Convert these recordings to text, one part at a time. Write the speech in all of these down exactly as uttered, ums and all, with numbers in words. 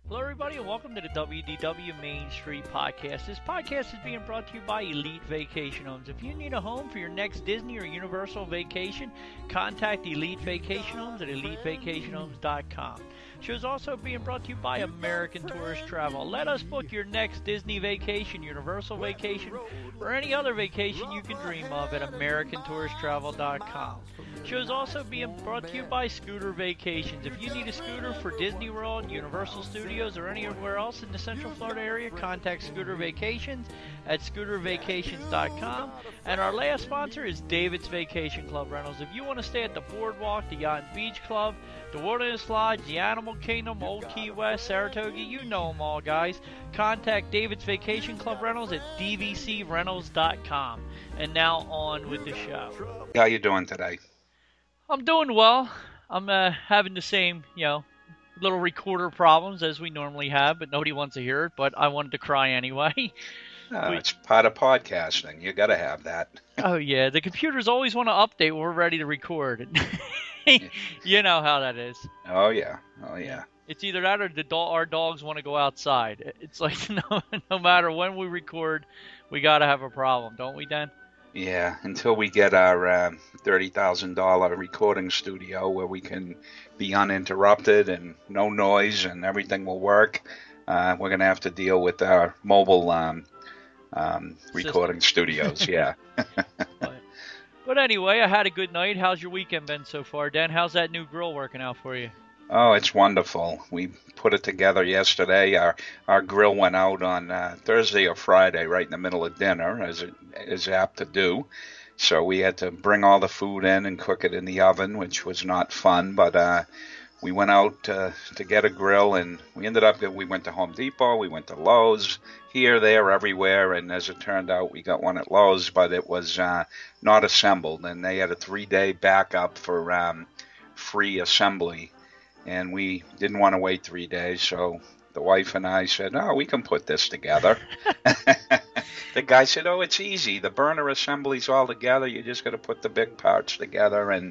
Hello, everybody, and welcome to the W D W Main Street Podcast. This podcast is being brought to you by Elite Vacation Homes. If you need a home for your next Disney or Universal vacation, contact Elite Vacation Homes at elite vacation homes dot com. The show is also being brought to you by American Tourist Travel. Let us book your next Disney vacation, Universal vacation, or any other vacation you can dream of at american tourist travel dot com. The show is also being brought to you by Scooter Vacations. If you need a scooter for Disney World, Universal Studios, or anywhere else in the Central Florida area, contact Scooter Vacations at scooter vacations dot com. And our last sponsor is David's Vacation Club Rentals. If you want to stay at the Boardwalk, the Yacht and Beach Club, the Wilderness Lodge, the Animal Kingdom, Old Key West, Saratoga, you know them all, guys. Contact David's Vacation Club Rentals at d v c rentals dot com. And now on with the show. How you doing today? I'm doing well. I'm uh, having the same, you know, little recorder problems as we normally have, but nobody wants to hear it. But I wanted to cry anyway. Oh, we, it's part of podcasting. You got to have that. Oh yeah, the computers always want to update when we're ready to record. You know how that is. Oh yeah, oh yeah. It's either that or the do- our dogs want to go outside. It's like no, no matter when we record, we got to have a problem, don't we, Dan? Yeah, until we get our uh, thirty thousand dollars recording studio where we can be uninterrupted and no noise and everything will work, uh, we're going to have to deal with our mobile um, um, recording studios, yeah. but, but anyway, I had a good night. How's your weekend been so far, Dan? How's that new grill working out for you? Oh, it's wonderful. We put it together yesterday. Our our grill went out on uh, Thursday or Friday, right in the middle of dinner, as it is apt to do. So we had to bring all the food in and cook it in the oven, which was not fun. But uh, we went out uh, to get a grill, and we ended up, we went to Home Depot, we went to Lowe's, here, there, everywhere. And as it turned out, we got one at Lowe's, but it was uh, not assembled. And they had a three-day backup for um, free assembly. And we didn't want to wait three days, so the wife and I said, oh, we can put this together. The guy said, oh, it's easy. The burner assembly's all together. You just got to put the big parts together. And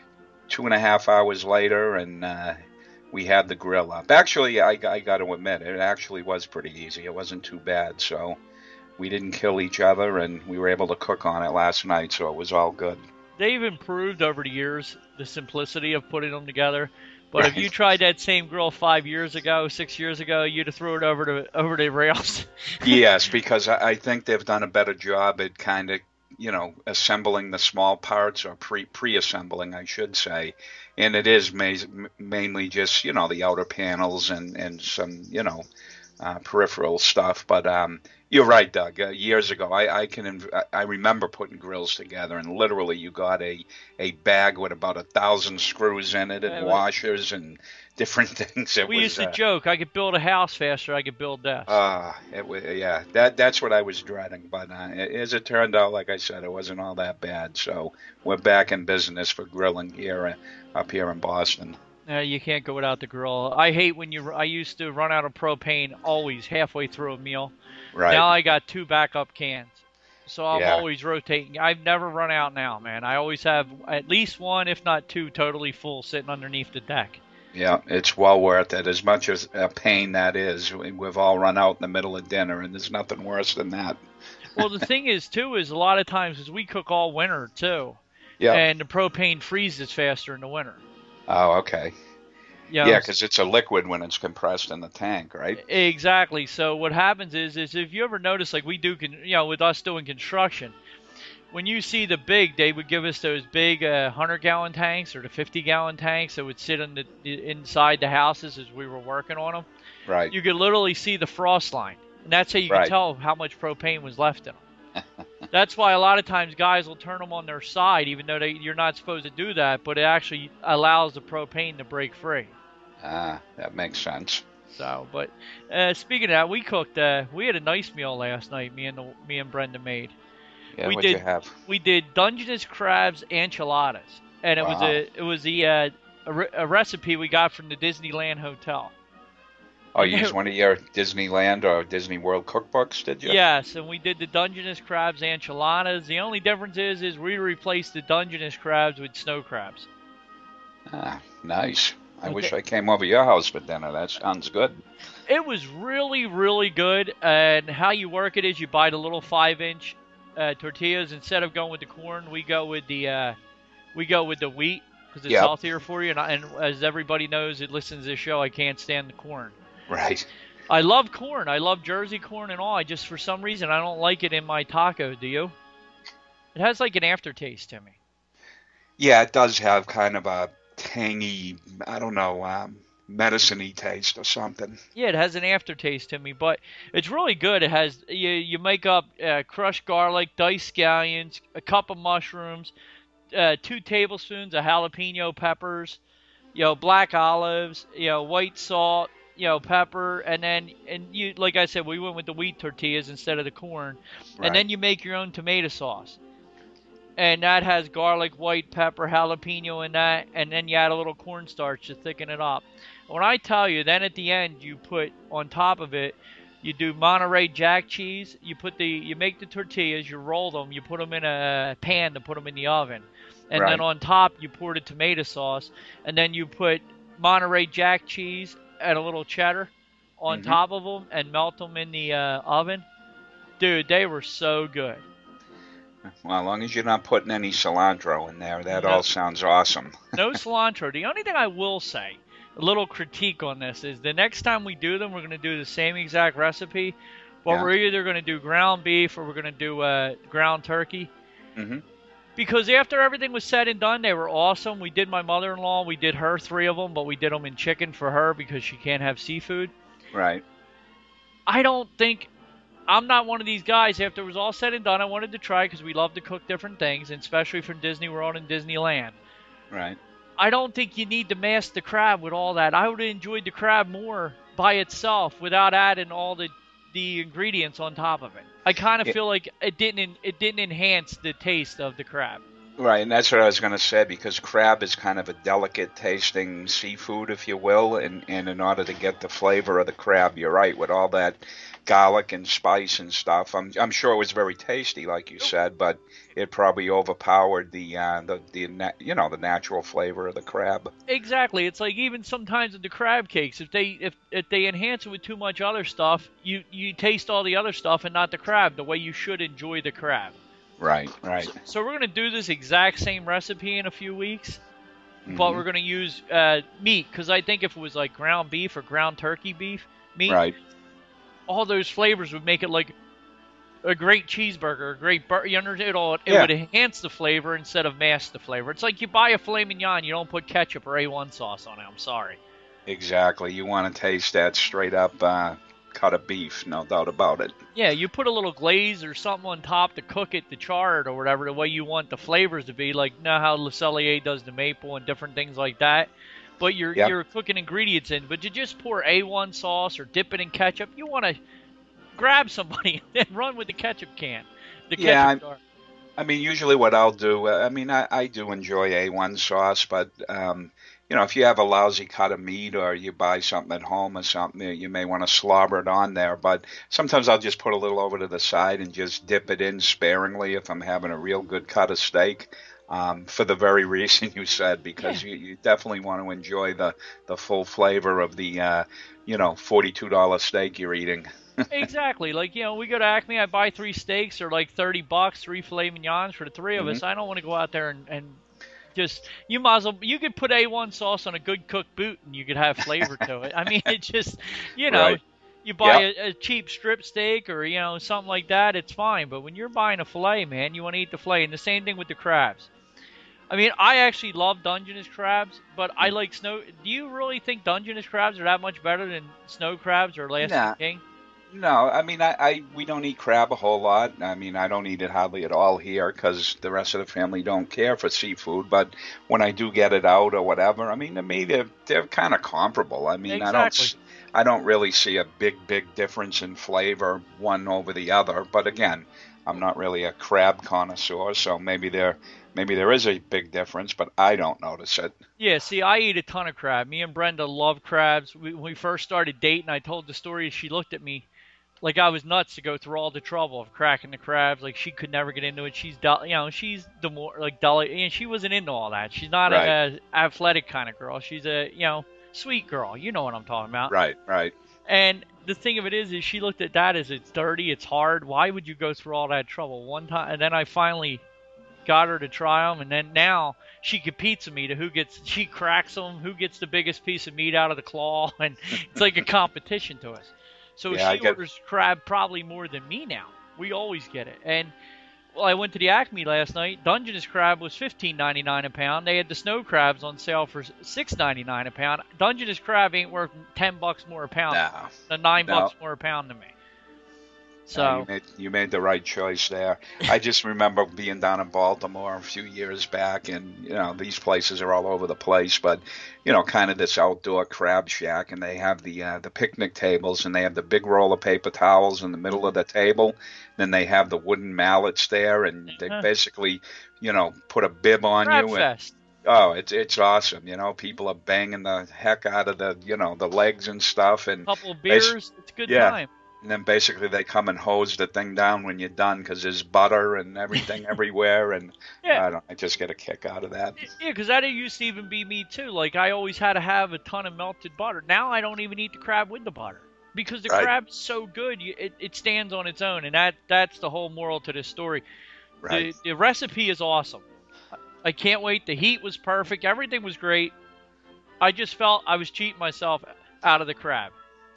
two and a half hours later, and uh, we had the grill up. Actually, I, I got to admit, it actually was pretty easy. It wasn't too bad, so we didn't kill each other, and we were able to cook on it last night, so it was all good. They've improved over the years, the simplicity of putting them together. But Right. if you tried that same grill five years ago, six years ago, you'd have thrown it over to over the rails. Yes, because I I think they've done a better job at kind of, you know, assembling the small parts, or pre pre-assembling, I should say. And it is ma- mainly just, you know, the outer panels and, and some, you know, uh, peripheral stuff. But um, you're right, Doug. Uh, years ago, I, I can I remember putting grills together, and literally you got a, a bag with about a thousand screws in it and Yeah, washers and different things. It we was, used to uh, joke, I could build a house faster, I could build desks. Ah, it was, yeah, that that's what I was dreading. But uh, as it turned out, like I said, it wasn't all that bad. So we're back in business for grilling here, uh, up here in Boston. Uh, you can't go without the grill. I hate when you. I used to run out of propane always halfway through a meal. Right. Now I got two backup cans, so I'm Yeah. always rotating. I've never run out now, man. I always have at least one, if not two, totally full sitting underneath the deck. Yeah, it's well worth it. As much as a pain that is, we- we've all run out in the middle of dinner, and there's nothing worse than that. Well, the thing is, too, is a lot of times is we cook all winter, too. Yeah. And the propane freezes faster in the winter. Oh, okay. You know, Yeah, because it's a liquid when it's compressed in the tank, right? Exactly. So what happens is, is if you ever notice, like we do, con- you know, with us doing construction, when you see the big, they would give us those big uh, one hundred gallon tanks or the fifty gallon tanks that would sit in the, inside the houses as we were working on them. Right. You could literally see the frost line. And that's how you Right. can tell how much propane was left in them. That's why a lot of times guys will turn them on their side, even though they, you're not supposed to do that, but it actually allows the propane to break free. Ah, that makes sense. So, but uh, speaking of that, we cooked. Uh, we had a nice meal last night. Me and the, me and Brenda made. Yeah, We what'd you did- have? We did Dungeness crabs enchiladas, and it was Wow. a it was the uh, a, re- a recipe we got from the Disneyland Hotel. Oh, you used one of your Disneyland or Disney World cookbooks, did you? Yes, and we did the Dungeness crabs enchiladas. The only difference is is we replaced the Dungeness crabs with snow crabs. Ah, nice. I Okay. wish I came over your house for dinner. That sounds good. It was really, really good. And how you work it is you buy the little five-inch uh, tortillas. Instead of going with the corn, we go with the uh, we go with the wheat because it's Yep. healthier for you. And, I, and as everybody knows that listens to this show, I can't stand the corn. Right. I love corn. I love Jersey corn and all. I just, for some reason, I don't like it in my taco. Do you? It has like an aftertaste to me. Yeah, it does have kind of a tangy, I don't know, um, medicine-y taste or something. Yeah, it has an aftertaste to me, but it's really good. It has you you make up uh, crushed garlic, diced scallions, a cup of mushrooms, uh, two tablespoons of jalapeno peppers, you know, black olives, you know, white salt, you know, pepper, and then and you like I said, we went with the wheat tortillas instead of the corn, Right. and then you make your own tomato sauce. And that has garlic, white pepper, jalapeno in that, and then you add a little cornstarch to thicken it up. When I tell you, then at the end you put on top of it, you do Monterey Jack cheese. You put the, you make the tortillas, you roll them, you put them in a pan to put them in the oven, and Right. then on top you pour the tomato sauce, and then you put Monterey Jack cheese and a little cheddar on Mhm. top of them, and melt them in the uh, oven. Dude, they were so good. Well, as long as you're not putting any cilantro in there, that No. all sounds awesome. No cilantro. The only thing I will say, a little critique on this, is the next time we do them, we're going to do the same exact recipe, but Yeah. we're either going to do ground beef or we're going to do uh, ground turkey. hmm Because after everything was said and done, they were awesome. We did my mother-in-law, we did her three of them, but we did them in chicken for her because she can't have seafood. Right. I don't think... I'm not one of these guys. After it was all said and done, I wanted to try because we love to cook different things, and especially from Disney World and Disneyland. Right. I don't think you need to mask the crab with all that. I would have enjoyed the crab more by itself without adding all the the ingredients on top of it. I kind of Yeah. feel like it didn't it didn't enhance the taste of the crab. Right, and that's what I was going to say, because crab is kind of a delicate tasting seafood, if you will, and, and in order to get the flavor of the crab, you're right, with all that garlic and spice and stuff, I'm I'm sure it was very tasty, like you said, but it probably overpowered the uh, the the na- you know the natural flavor of the crab. Exactly. It's like even sometimes with the crab cakes, if they if if they enhance it with too much other stuff, you you taste all the other stuff and not the crab the way you should enjoy the crab. Right, right. So we're going to do this exact same recipe in a few weeks, but Mhm. we're going to use uh, meat because I think if it was like ground beef or ground turkey beef meat, Right. all those flavors would make it like a great cheeseburger, a great burger. You understand? It, all, it Yeah. would enhance the flavor instead of mask the flavor. It's like you buy a filet mignon, you don't put ketchup or A one sauce on it. I'm sorry. Exactly. You want to taste that straight up uh, cut of beef, no doubt about it. Yeah, you put a little glaze or something on top to cook it, to char it or whatever, the way you want the flavors to be, like you know how Le Cellier does the maple and different things like that. But you're Yep. you're cooking ingredients in, but you just pour A one sauce or dip it in ketchup. You want to grab somebody and run with the ketchup can. The ketchup Yeah, jar. I mean, usually what I'll do, uh, I mean, I, I do enjoy A one sauce, but, um, you know, if you have a lousy cut of meat or you buy something at home or something, you may want to slobber it on there. But sometimes I'll just put a little over to the side and just dip it in sparingly if I'm having a real good cut of steak. Um, for the very reason you said, because Yeah. you, you definitely want to enjoy the, the full flavor of the, uh, you know, forty-two dollar steak you're eating. Exactly. Like, you know, we go to Acme, I buy three steaks, they're like thirty bucks, three filet mignons for the three of Mhm. us. I don't want to go out there and, and just, you might as well, you could put A one sauce on a good cooked boot and you could have flavor to it. I mean, it just, you know, Right. you buy Yep. a, a cheap strip steak or, you know, something like that, it's fine. But when you're buying a filet, man, you want to eat the filet. And the same thing with the crabs. I mean, I actually love Dungeness crabs, but I like snow. Do you really think Dungeness crabs are that much better than snow crabs or Alaskan Nah. King? No, I mean, I, I we don't eat crab a whole lot. I mean, I don't eat it hardly at all here because the rest of the family don't care for seafood. But when I do get it out or whatever, I mean, to me, they're they're kind of comparable. I mean, I don't Exactly. s- I don't really see a big big difference in flavor one over the other. But again, I'm not really a crab connoisseur, so maybe there maybe there is a big difference, but I don't notice it. Yeah, see, I eat a ton of crab. Me and Brenda love crabs. We, when we first started dating, I told the story. She looked at me like I was nuts to go through all the trouble of cracking the crabs. Like she could never get into it. She's, dull, you know, she's the more like dull, and she wasn't into all that. She's not Right. a, a athletic kind of girl. She's a, you know, Sweet girl, you know what I'm talking about. Right, right. And the thing of it is, is she looked at that as it's dirty, it's hard. Why would you go through all that trouble one time? And then I finally got her to try them, and then now she competes with me to who gets, she cracks them, who gets the biggest piece of meat out of the claw, and it's like a competition to us. So Yeah, I she get- orders crab probably more than me now. We always get it. And well, I went to the Acme last night. Dungeness crab was fifteen ninety-nine a pound. They had the snow crabs on sale for six ninety-nine a pound. Dungeness crab ain't worth ten bucks more a pound No. than nine No. bucks more a pound to me. So Yeah, you made you made the right choice there. I just remember being down in Baltimore a few years back, and you know these places are all over the place, but you know, kind of this outdoor crab shack, and they have the uh, the picnic tables, and they have the big roll of paper towels in the middle of the table. Then they have the wooden mallets there, and they Uh-huh. basically, you know, put a bib on crab you. And, fest. oh, it's it's awesome. You know, people are banging the heck out of the you know the legs and stuff, and Couple of Basi- beers. It's a good yeah. time. and then basically they come and hose the thing down when you're done because there's butter and everything everywhere, and Yeah. I don't. I just get a kick out of that. Yeah, because that used to even be me too. Like I always had to have a ton of melted butter. Now I don't even eat the crab with the butter because the Right. crab's so good. You, it, it stands on its own, and that that's the whole moral to this story. Right. The, the recipe is awesome. I can't wait. The heat was perfect. Everything was great. I just felt I was cheating myself out of the crab.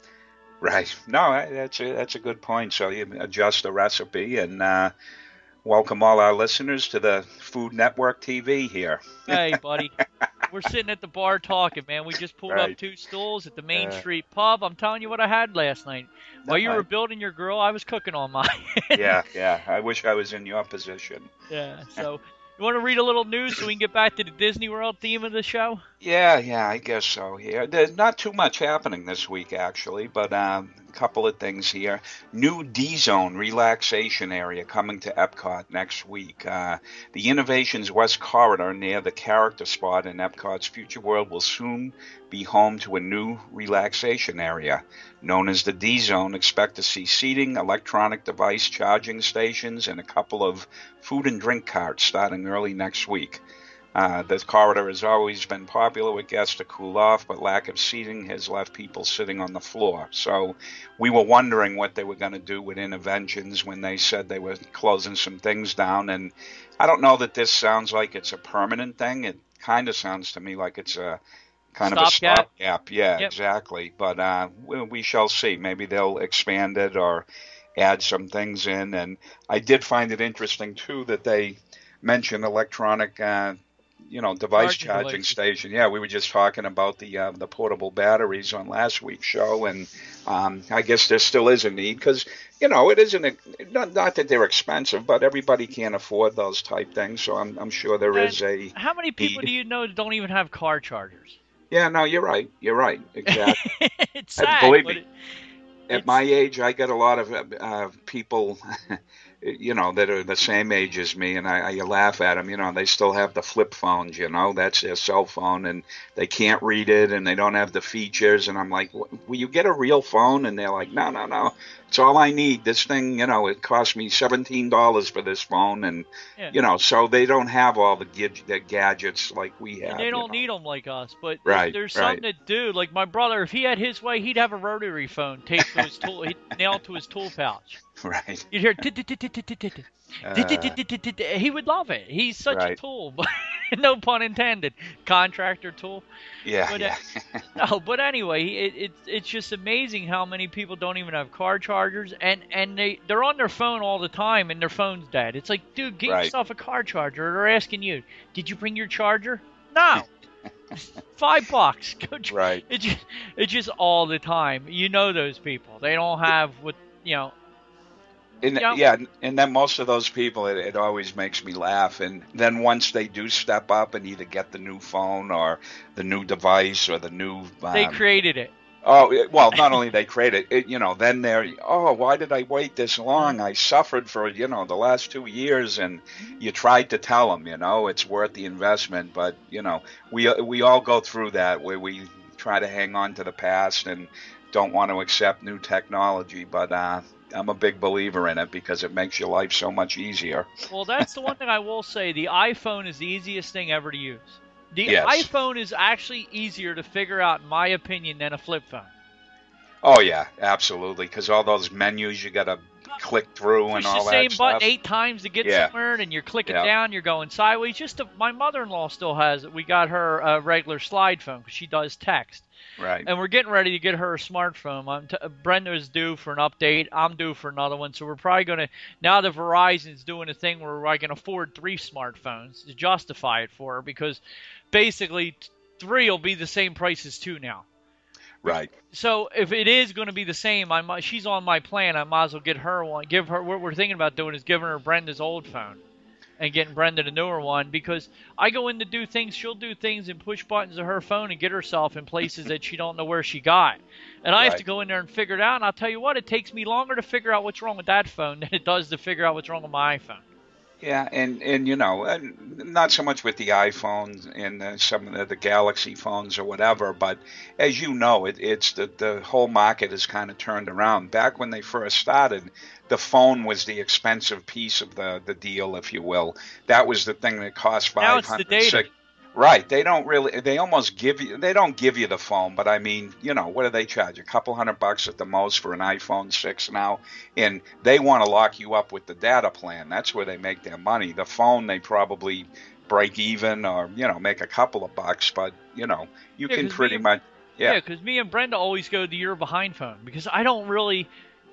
Right. No, I- that's a, that's a good point. So you adjust the recipe, and uh, welcome all our listeners to the Food Network T V here. Hey, buddy. We're sitting at the bar talking, man. We just pulled up Right. two stools at the Main Uh, Street Pub. I'm telling you what I had last night. While you I- were building your grill, I was cooking on mine. Yeah, yeah. I wish I was in your position. Yeah. So, you want to read a little news so we can get back to the Disney World theme of the show? Yeah, yeah, I guess so here. There's not too much happening this week, actually, but um, a couple of things here. New D-Zone relaxation area coming to Epcot next week. Uh, the Innovations West Corridor near the character spot in Epcot's Future World will soon be home to a new relaxation area. Known as the D-Zone, expect to see seating, electronic device charging stations, and a couple of food and drink carts starting early next week. Uh, the corridor has always been popular with guests to cool off, but lack of seating has left people sitting on the floor. So we were wondering what they were going to do with Interventions when they said they were closing some things down. And I don't know that this sounds like it's a permanent thing. It kind of sounds to me like it's a kind of a Stopgap. stopgap. Yeah, Yep. exactly. But uh, we, we shall see. Maybe they'll expand it or add some things in. And I did find it interesting, too, that they mentioned electronic uh, you know, device Charging charging devices. station. Yeah, we were just talking about the uh, the portable batteries on last week's show, and um, I guess there still is a need because you know it isn't a, not not that they're expensive, but everybody can't afford those type things. So I'm I'm sure there And is a How many people need. do you know that don't even have car chargers? yeah. No, you're right. You're right. Exactly. It's And sad, believe but me, it, At it's- my age, I get a lot of uh, people, you know, that are the same age as me, and I, I laugh at them. You know, they still have the flip phones. You know, that's their cell phone, and they can't read it, and they don't have the features. And I'm like, will you get a real phone? And they're like, no, no, no. It's all I need. This thing, you know, it cost me seventeen dollars for this phone, and Yeah. you know, so they don't have all the, gid- the gadgets like we have. And they you don't know. need them like us, but Right, there's right. something that do. Like my brother, if he had his way, he'd have a rotary phone taped to his tool, he'd nailed to his tool pouch. Right. You'd hear tit, tit, tit, tit, tit, tit, tit. Uh, Tit, tit, tit, tit, tit, tit, tit. He would love it. He's such a Right. tool, but no pun intended. Contractor tool. yeah, But, uh, yeah. No, but anyway, it, it it's just amazing how many people don't even have car chargers, and and they they're on their phone all the time, and their phone's dead. It's like, dude, get Right. yourself a car charger. They're asking you, did you bring your charger? No. Five bucks. Go. Ch- Right. It's just, it's just all the time. You know those people. They don't have what you know. And, Yeah. yeah, and then most of those people, it, it always makes me laugh. And then once they do step up and either get the new phone or the new device or the new, um, They created it. oh, it- well, not only they create it, it, you know, then they're, oh, why did I wait this long? I suffered for, you know, the last two years, and you tried to tell them, you know, it's worth the investment. But you know, we we all go through that where we try to hang on to the past and don't want to accept new technology. But uh, I'm a big believer in it because it makes your life so much easier. Well, that's the one thing I will say. The iPhone is the easiest thing ever to use. The Yes. iPhone is actually easier to figure out, in my opinion, than a flip phone. Oh yeah, absolutely. Because all those menus you got to click through Push and the all same that button stuff. eight times to get Yeah. somewhere, and you're clicking Yeah. down, you're going sideways. Just to, my mother-in-law still has it. We got her a regular slide phone because she does text. Right. And we're getting ready to get her a smartphone. I'm t- Brenda is due for an update. I'm due for another one. So we're probably going to, now that Verizon's doing a thing where I can afford three smartphones to justify it for her, because basically t- three will be the same price as two now. Right. So if it is going to be the same, I might, she's on my plan. I might as well get her one. Give her, what we're thinking about doing is giving her Brenda's old phone and getting Brenda the newer one, because I go in to do things, she'll do things and push buttons of her phone and get herself in places that she don't know where she got. And I have Right. to go in there and figure it out, and I'll tell you what, it takes me longer to figure out what's wrong with that phone than it does to figure out what's wrong with my iPhone. Yeah, and, and you know, and not so much with the iPhones and uh, some of the, the Galaxy phones or whatever, but as you know, it, it's the, the whole market has kind of turned around. Back when they first started, the phone was the expensive piece of the, the deal, if you will. That was the thing that cost Now five it's the hundred data. six. Right. They don't really, they almost give you, they don't give you the phone, but I mean, you know, what do they charge? A couple hundred bucks at the most for an iPhone six now. And they want to lock you up with the data plan. That's where they make their money. The phone, they probably break even or, you know, make a couple of bucks, but, you know, you Yeah, can 'cause pretty me- much, Yeah, yeah. because me and Brenda always go the year behind phone, because I don't really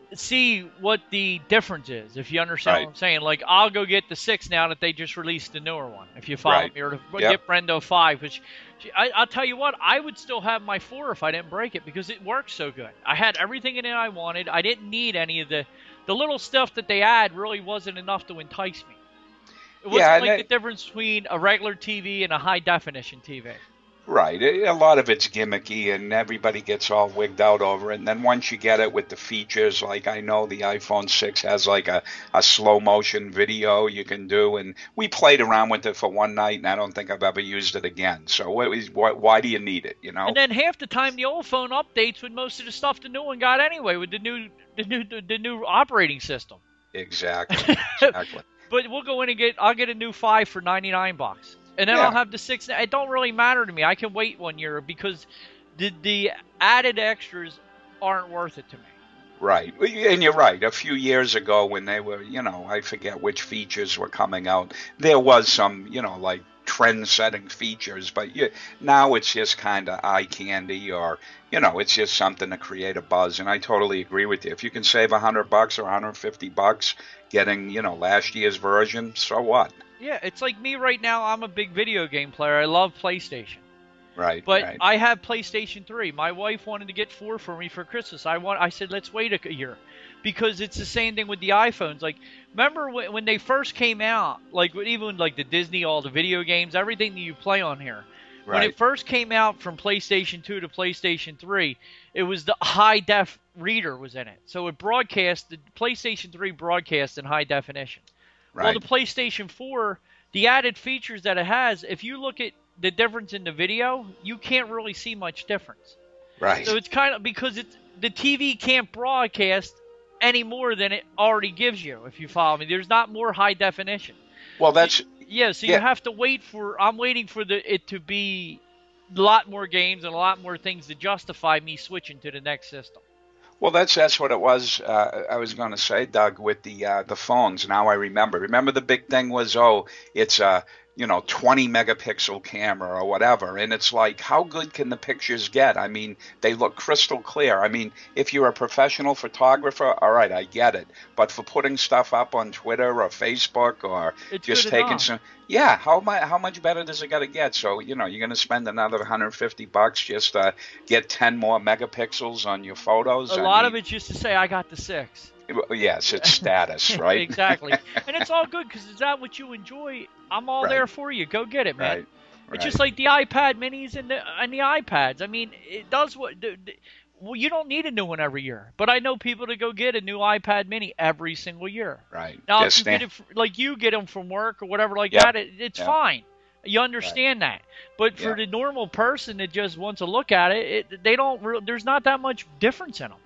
see what the difference is, if you understand Right. what I'm saying. Like, I'll go get the six now that they just released the newer one, if you follow Right. me, or to Yep. get Brenda a five, which she, I, I'll tell you what, I would still have my four if I didn't break it, because it works so good. I had everything in it I wanted. I didn't need any of the, the little stuff that they add really wasn't enough to entice me. It wasn't Yeah, and like it- the difference between a regular T V and a high-definition T V. Right. A a lot of it's gimmicky and everybody gets all wigged out over it. And then once you get it with the features, like I know the iPhone six has like a, a slow motion video you can do. And we played around with it for one night and I don't think I've ever used it again. So what is, what, why do you need it, you know? And then half the time the old phone updates with most of the stuff the new one got anyway, with the new the new the, the new operating system. Exactly. Exactly. But we'll go in and get I'll get a new five for ninety-nine bucks. And then Yeah. I'll have the six. It don't really matter to me. I can wait one year, because the the added extras aren't worth it to me. Right. Well, you- And you're right. A few years ago when they were, you know, I forget which features were coming out, there was some, you know, like trend-setting features, but you, now it's just kind of eye candy, or, you know, it's just something to create a buzz. And I totally agree with you. If you can save a hundred bucks or a hundred fifty bucks getting, you know, last year's version, so what? Yeah, it's like me right now. I'm a big video game player. I love PlayStation. Right. But right. I have PlayStation three. My wife wanted to get four for me for Christmas. I want. I said, let's wait a year, because it's the same thing with the iPhones. Like, remember when, when they first came out? Like, even like the Disney, all the video games, everything that you play on here. When Right. it first came out from PlayStation two to PlayStation three, it was the high def reader was in it. So it broadcast, the PlayStation three broadcast in high definition. Right. Well, the PlayStation four, the added features that it has, if you look at the difference in the video, you can't really see much difference. Right. So it's kind of, because it's, the T V can't broadcast any more than it already gives you, if you follow me. There's not more high definition. Well, that's Yeah, so Yeah. you have to wait for, I'm waiting for the it to be a lot more games and a lot more things to justify me switching to the next system. Well, that's that's what it was. Uh, I was going to say, Doug, with the uh, the phones. Now I remember. Remember the big thing was, oh, it's a you know twenty megapixel camera or whatever, and it's like, how good can the pictures get? I mean, they look crystal clear. I mean, if you're a professional photographer, all right, I get it. But for putting stuff up on Twitter or Facebook or It's just good taking enough. some, yeah, how much how much better does it got to get? So you know, you're going to spend another one hundred fifty bucks just to get ten more megapixels on your photos. A I lot mean, of it's just to say, I got the six. Yes, it's status, right? Exactly. And it's all good, because is that what you enjoy? I'm all Right. there for you. Go get it, man. Right. It's just like the iPad minis and the and the iPads. I mean, it does what. The, the, well, you don't need a new one every year, but I know people that go get a new iPad mini every single year. Right. Now, Just if you get stand- it, f- like you get them from work or whatever like Yep. that, it, it's Yep. fine. You understand that. But for Yep. the normal person that just wants to look at it, it they don't. Re- there's not that much difference in them.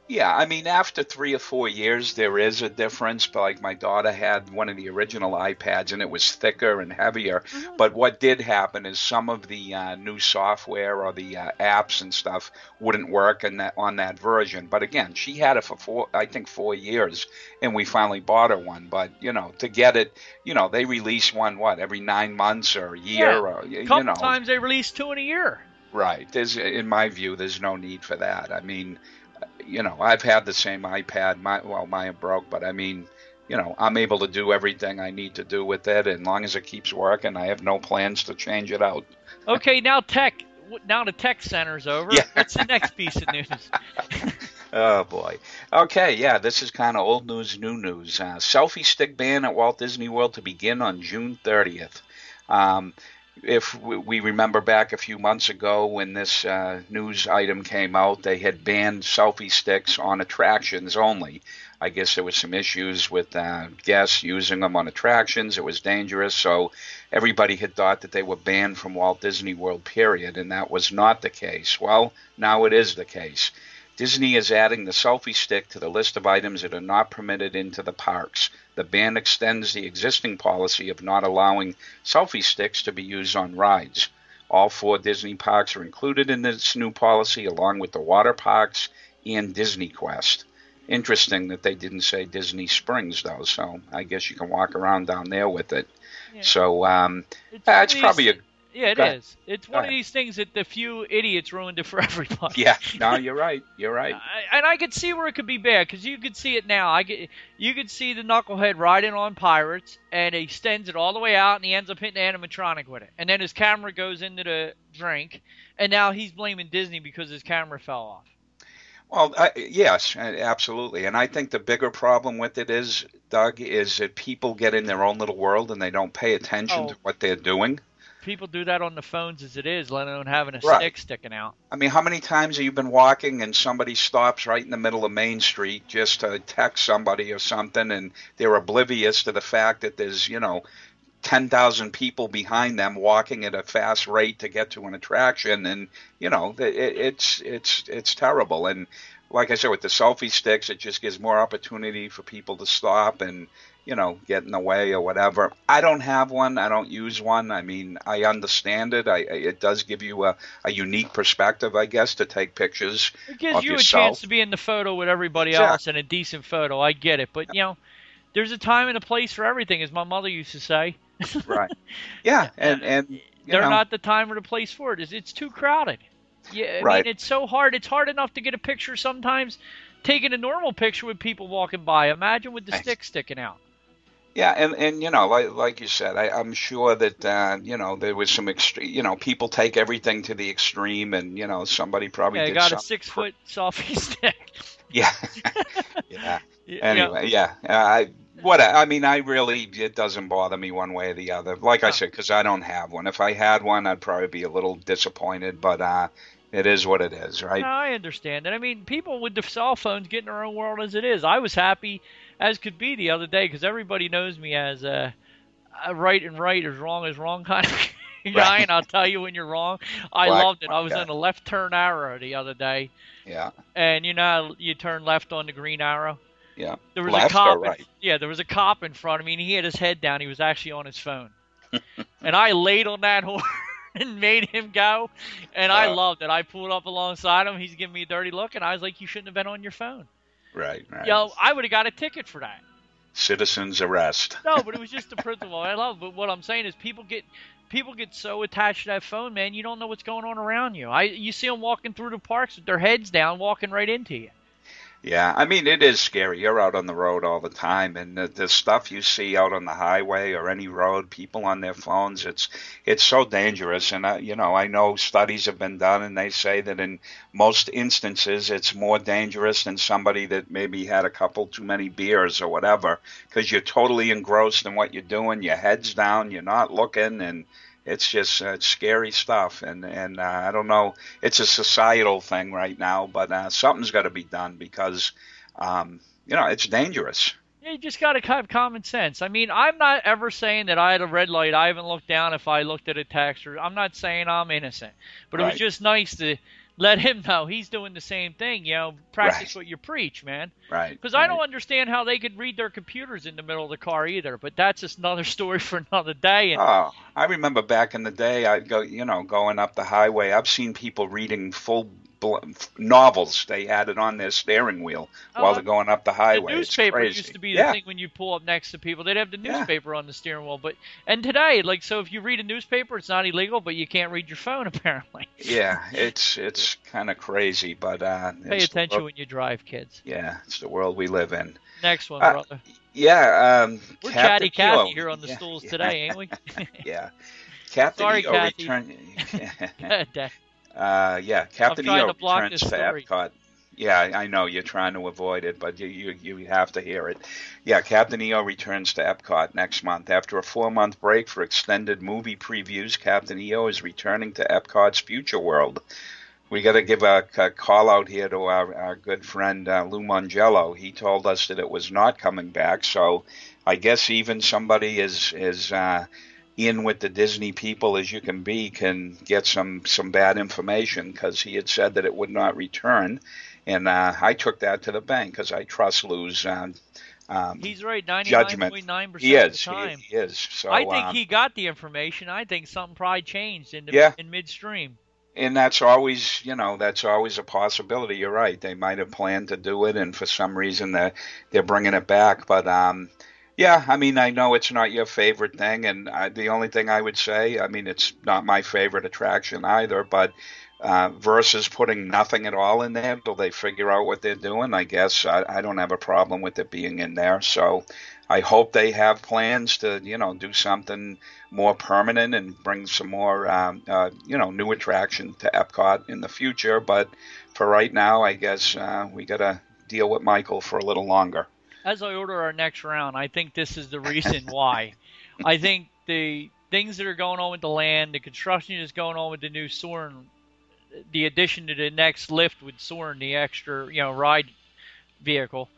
Yeah, I mean, after three or four years, there is a difference. But like my daughter had one of the original iPads, and it was thicker and heavier. Hmm. But what did happen is some of the uh, new software or the uh, apps and stuff wouldn't work on that on that version. But again, she had it for four, I think, four years, and we finally bought her one. But you know, to get it, you know, they release one what every nine months or a year, Yeah, or a you couple know, times they release two in a year. right. There's, in my view, there's no need for that. I mean, you know, I've had the same iPad. My, well, mine broke, but I mean, you know, I'm able to do everything I need to do with it, and as long as it keeps working, I have no plans to change it out. Okay, now tech. Now the tech center's over. Yeah. What's the next piece of news? Oh boy. Okay, yeah, this is kind of old news, new news. Uh, selfie stick ban at Walt Disney World to begin on June thirtieth. Um, if we remember back a few months ago when this uh, news item came out, they had banned selfie sticks on attractions only. I guess there was some issues with uh, guests using them on attractions. It was dangerous, so everybody had thought that they were banned from Walt Disney World, period, and that was not the case. Well, now it is the case. Disney is adding the selfie stick to the list of items that are not permitted into the parks. The ban extends the existing policy of not allowing selfie sticks to be used on rides. All four Disney parks are included in this new policy, along with the water parks and Disney Quest. Interesting that they didn't say Disney Springs, though, so I guess you can walk around down there with it. Yeah. So um, It's, uh, one it's of probably these- a... Yeah, it Go ahead. is. It's Go one of ahead. these things that the few idiots ruined it for everybody. Yeah, no, you're right. You're right. I, and I could see where it could be bad, because you could see it now. I get, you could see the knucklehead riding on Pirates, and he extends it all the way out, and he ends up hitting the animatronic with it. And then his camera goes into the drink, and now he's blaming Disney because his camera fell off. Well, I, yes, absolutely. And I think the bigger problem with it is, Doug, is that people get in their own little world and they don't pay attention Oh. to what they're doing. People do that on the phones as it is, let alone having a Right. stick sticking out. I mean, how many times have you been walking and somebody stops right in the middle of Main Street just to text somebody or something, and they're oblivious to the fact that there's, you know, ten thousand people behind them walking at a fast rate to get to an attraction, and you know, it, it's it's it's terrible. And like I said, with the selfie sticks, it just gives more opportunity for people to stop and, you know, get in the way or whatever. I don't have one. I don't use one. I mean, I understand it. I, it does give you a, a unique perspective, I guess, to take pictures It gives of you yourself. a chance to be in the photo with everybody Exactly. else and a decent photo. I get it. But, you know, there's a time and a place for everything, as my mother used to say. Right. Yeah, and, and you They're know, not the time or the place for it. It's, it's too crowded. Yeah, I Right. mean, it's so hard. It's hard enough to get a picture sometimes taking a normal picture with people walking by. Imagine with the Right. stick sticking out. Yeah, and, and you know, like like you said, I, I'm sure that uh, you know, there was some extreme. You know, people take everything to the extreme, and you know, somebody probably Yeah, did got a something six cr- foot selfie stick. Yeah, yeah. You know, Anyway, yeah. Uh, I what I mean, I really it doesn't bother me one way or the other. Like I No. said, because I don't have one. If I had one, I'd probably be a little disappointed. But uh, it is what it is, right? No, I understand. And I mean, people with the cell phones get in their own world as it is. I was happy as could be the other day because everybody knows me as a, a right and right is wrong is wrong kind of guy, Right. and I'll tell you when you're wrong. I Black loved it. I was guy. on a left turn arrow the other day, Yeah, and you know how you turn left on the green arrow. yeah. There was Left a cop. or right? In, yeah, there was a cop in front of me, and he had his head down. He was actually on his phone, and I laid on that horn and made him go, and I Uh. loved it. I pulled up alongside him. He's giving me a dirty look, and I was like, "You shouldn't have been on your phone." Right, right. Yo, I would have got a ticket for that. Citizens arrest. No, but it was just the principle. I love it. But what I'm saying is people get people get so attached to that phone, man, you don't know what's going on around you. I you see them walking through the parks with their heads down, walking right into you. Yeah, I mean, it is scary. You're out on the road all the time, and the, the stuff you see out on the highway or any road, people on their phones, it's it's so dangerous. And, uh, you know, I know studies have been done, and they say that in most instances it's more dangerous than somebody that maybe had a couple too many beers or whatever, because you're totally engrossed in what you're doing. Your head's down, you're not looking, and it's just uh, it's scary stuff, and and uh, I don't know. It's a societal thing right now, but uh, something's got to be done because, um, you know, it's dangerous. Yeah, you just got to have common sense. I mean, I'm not ever saying that I had a red light. I haven't looked down if I looked at a text, or I'm not saying I'm innocent. But it was Right. just nice to let him know he's doing the same thing. You know, practice Right. what you preach, man. Right. Because I don't Right. understand how they could read their computers in the middle of the car either. But that's just another story for another day. And Oh, I remember back in the day, I'd go, you know, going up the highway. I've seen people reading full bl novels. They had it on their steering wheel while oh, they're going up the the highway. It's newspaper used crazy. to be the Yeah. thing when you pull up next to people. They'd have the Yeah. newspaper on the steering wheel. But and today, like, so if you read a newspaper, it's not illegal, but you can't read your phone apparently. Yeah. It's it's kind of crazy, but uh, Pay it's the attention world, when you drive, kids. yeah, it's the world we live in. Next one, Uh, brother. yeah. Um, We're Captain chatty Cathy EO. here on the Yeah. stools Yeah. today, ain't we? Yeah. Captain Sorry, EO Kathy. return. God, Dad. Uh, yeah, Captain trying EO to block returns this to story. Epcot. Yeah, I I know you're trying to avoid it, but you, you you have to hear it. Yeah, Captain EO returns to Epcot next month. After a four-month break for extended movie previews, Captain EO is returning to Epcot's Future World. We got to give a, a call out here to our, our good friend uh, Lou Mongello. He told us that it was not coming back, so I guess even somebody is is uh, in with the Disney people as you can be can get some some bad information, because he had said that it would not return, and uh, I took that to the bank because I trust Lou's um, um, He's right, ninety-nine judgment. point nine He percent of the is, he, time. he is. So I think um, he got the information. I think something probably changed in the yeah. in midstream. And that's always, you know, that's always a possibility. You're right. They might have planned to do it, and for some reason they're, they're bringing it back. But, um, yeah, I mean, I know it's not your favorite thing, and I, the only thing I would say, I mean, it's not my favorite attraction either, but uh, versus putting nothing at all in there until they figure out what they're doing, I guess I, I don't have a problem with it being in there. So I hope they have plans to, you know, do something more permanent and bring some more, um, uh, you know, new attraction to Epcot in the future. But for right now, I guess uh, we got to deal with Michael for a little longer. As I order our next round, I think this is the reason why. I think the things that are going on with the land, the construction that's going on with the new Soarin', the addition to the next lift with Soarin', the extra, you know, ride vehicle,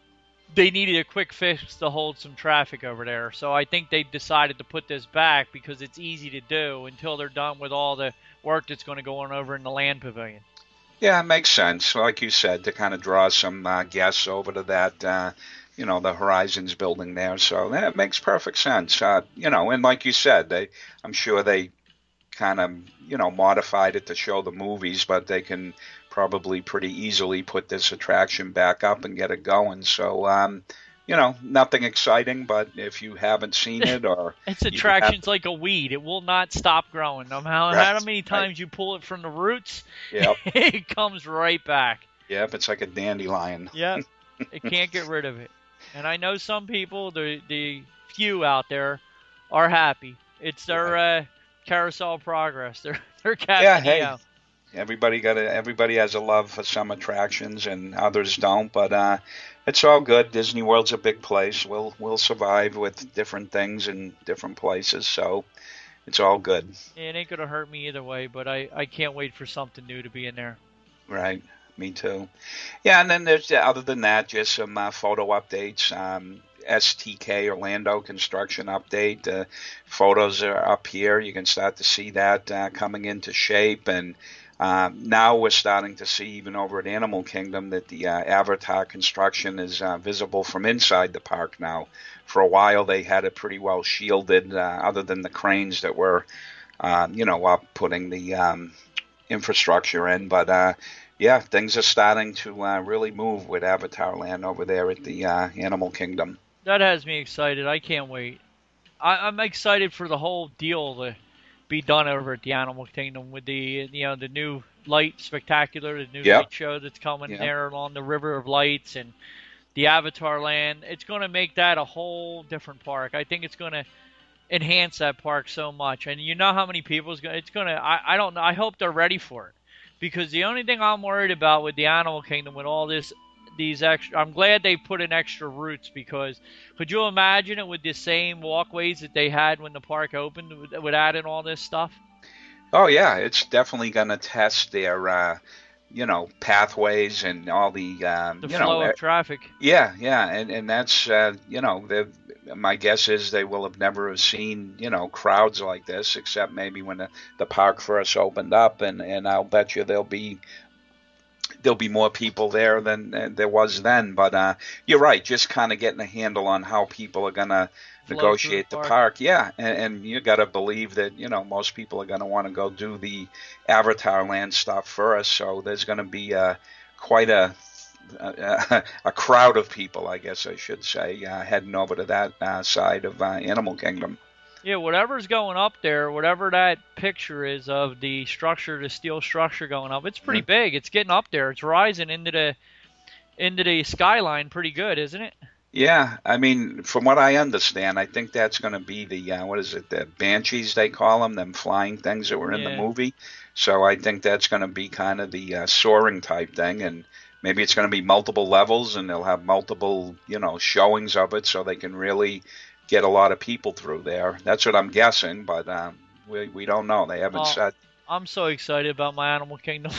they needed a quick fix to hold some traffic over there. So I think they decided to put this back because it's easy to do until they're done with all the work that's going to go on over in the land pavilion. Yeah, it makes sense. Like you said, to kind of draw some uh, guests over to that, uh, you know, the Horizons building there. So that makes perfect sense. Uh, you know, and like you said, they, I'm sure they kind of, you know, modified it to show the movies, but they can probably pretty easily put this attraction back up and get it going. So, um, you know, nothing exciting, but if you haven't seen it or Its you attraction's have, like a weed. It will not stop growing. No matter right, how many times right. you pull it from the roots, Yep, it comes right back. yep, it's like a dandelion. Yep. It can't get rid of it. And I know some people, the the few out there, are happy. It's their uh, carousel progress. They're they're Captain Yeah, hey, EO. everybody got a, everybody has a love for some attractions and others don't, but uh, it's all good. Disney World's a big place. We'll we'll survive with different things in different places, so it's all good. It ain't gonna hurt me either way, but I, I can't wait for something new to be in there. Right. Me too. Yeah, and then there's other than that, just some uh, photo updates. Um, S T K Orlando construction update. Uh, photos are up here. You can start to see that uh, coming into shape, and um, now we're starting to see even over at Animal Kingdom that the uh, Avatar construction is uh, visible from inside the park now. For a while, they had it pretty well shielded, uh, other than the cranes that were, uh, you know, up putting the um, infrastructure in, but. Uh, Yeah, things are starting to uh, really move with Avatar Land over there at the uh, Animal Kingdom. That has me excited. I can't wait. I, I'm excited for the whole deal to be done over at the Animal Kingdom with the you know the new light spectacular, the new Yep. light show that's coming Yep. there along the River of Lights and the Avatar Land. It's going to make that a whole different park. I think it's going to enhance that park so much. And you know how many people is going? It's going to. I I don't know. I hope they're ready for it. Because the only thing I'm worried about with the Animal Kingdom, with all this, these extra, I'm glad they put in extra routes, because could you imagine it with the same walkways that they had when the park opened, with, with adding all this stuff? Oh yeah, it's definitely going to test their uh, you know, pathways and all the, um, The you flow know, of traffic. yeah, yeah, and and that's uh, you know, the my guess is they will have never have seen, you know, crowds like this except maybe when the, the park first opened up, and and I'll bet you there'll be there'll be more people there than uh, there was then. But uh, you're right, just kind of getting a handle on how people are gonna Flow negotiate through the the park. park. Yeah, and, and you got to believe that you know most people are going to want to go do the Avatar Land stuff first. So there's going to be uh, quite a a, a crowd of people, I guess I should say, uh, heading over to that uh, side of uh, Animal Kingdom. Yeah, whatever's going up there, whatever that picture is of the structure, the steel structure going up, it's pretty Mm. big. It's getting up there. It's rising into the into the skyline pretty good, isn't it? Yeah, I mean, from what I understand, I think that's going to be the uh, what is it, the Banshees they call them, them flying things that were in the Yeah. movie. So I think that's going to be kind of the uh, soaring type thing, and maybe it's going to be multiple levels, and they'll have multiple, you know, showings of it, so they can really get a lot of people through there. That's what I'm guessing, but um, we we don't know. They haven't Oh, said. I'm so excited about my Animal Kingdom.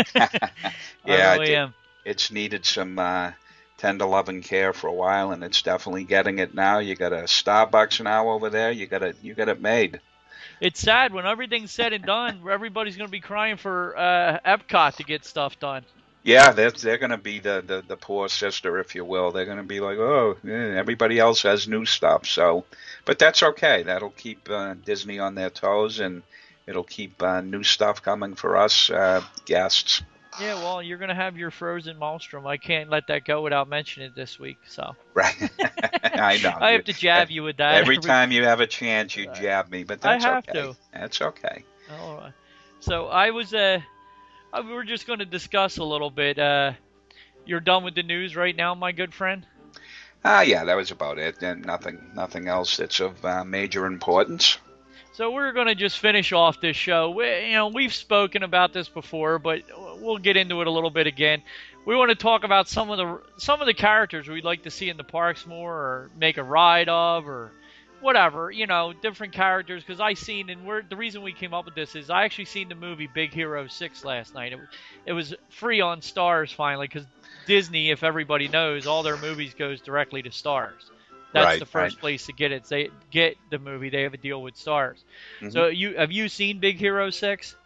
I Yeah, really it, am. it's needed some uh, tender loving care for a while, and it's definitely getting it now. You got a Starbucks now over there. You got it. You got it made. It's sad when everything's said and done. Everybody's going to be crying for uh, Epcot to get stuff done. Yeah, they're they're going to be the, the the poor sister, if you will. They're going to be like, oh, yeah, everybody else has new stuff. So, but that's okay. That'll keep uh, Disney on their toes, and it'll keep uh, new stuff coming for us uh, guests. Yeah, well, you're going to have your Frozen Maelstrom. I can't let that go without mentioning it this week. So Right. I know. I have to jab you with that. Every time you have a chance, you jab me, but I that's have okay. to. That's okay. All right. So I was, uh, I- we were just going to discuss a little bit. Uh, you're done with the news right now, my good friend? Ah, yeah, that was about it. And nothing, nothing else that's of uh, major importance. So we're going to just finish off this show. We, you know, we've spoken about this before, but we'll get into it a little bit again. We want to talk about some of the some of the characters we'd like to see in the parks more, or make a ride of, or whatever. You know, different characters. Because I seen, and we're the reason we came up with this is I actually seen the movie Big Hero six last night. It, it was free on Stars finally, because Disney, if everybody knows, all their movies goes directly to Stars. That's Right, the first right. place to get it. They get the movie. They have a deal with Stars. Mhm. So you have you seen Big Hero six?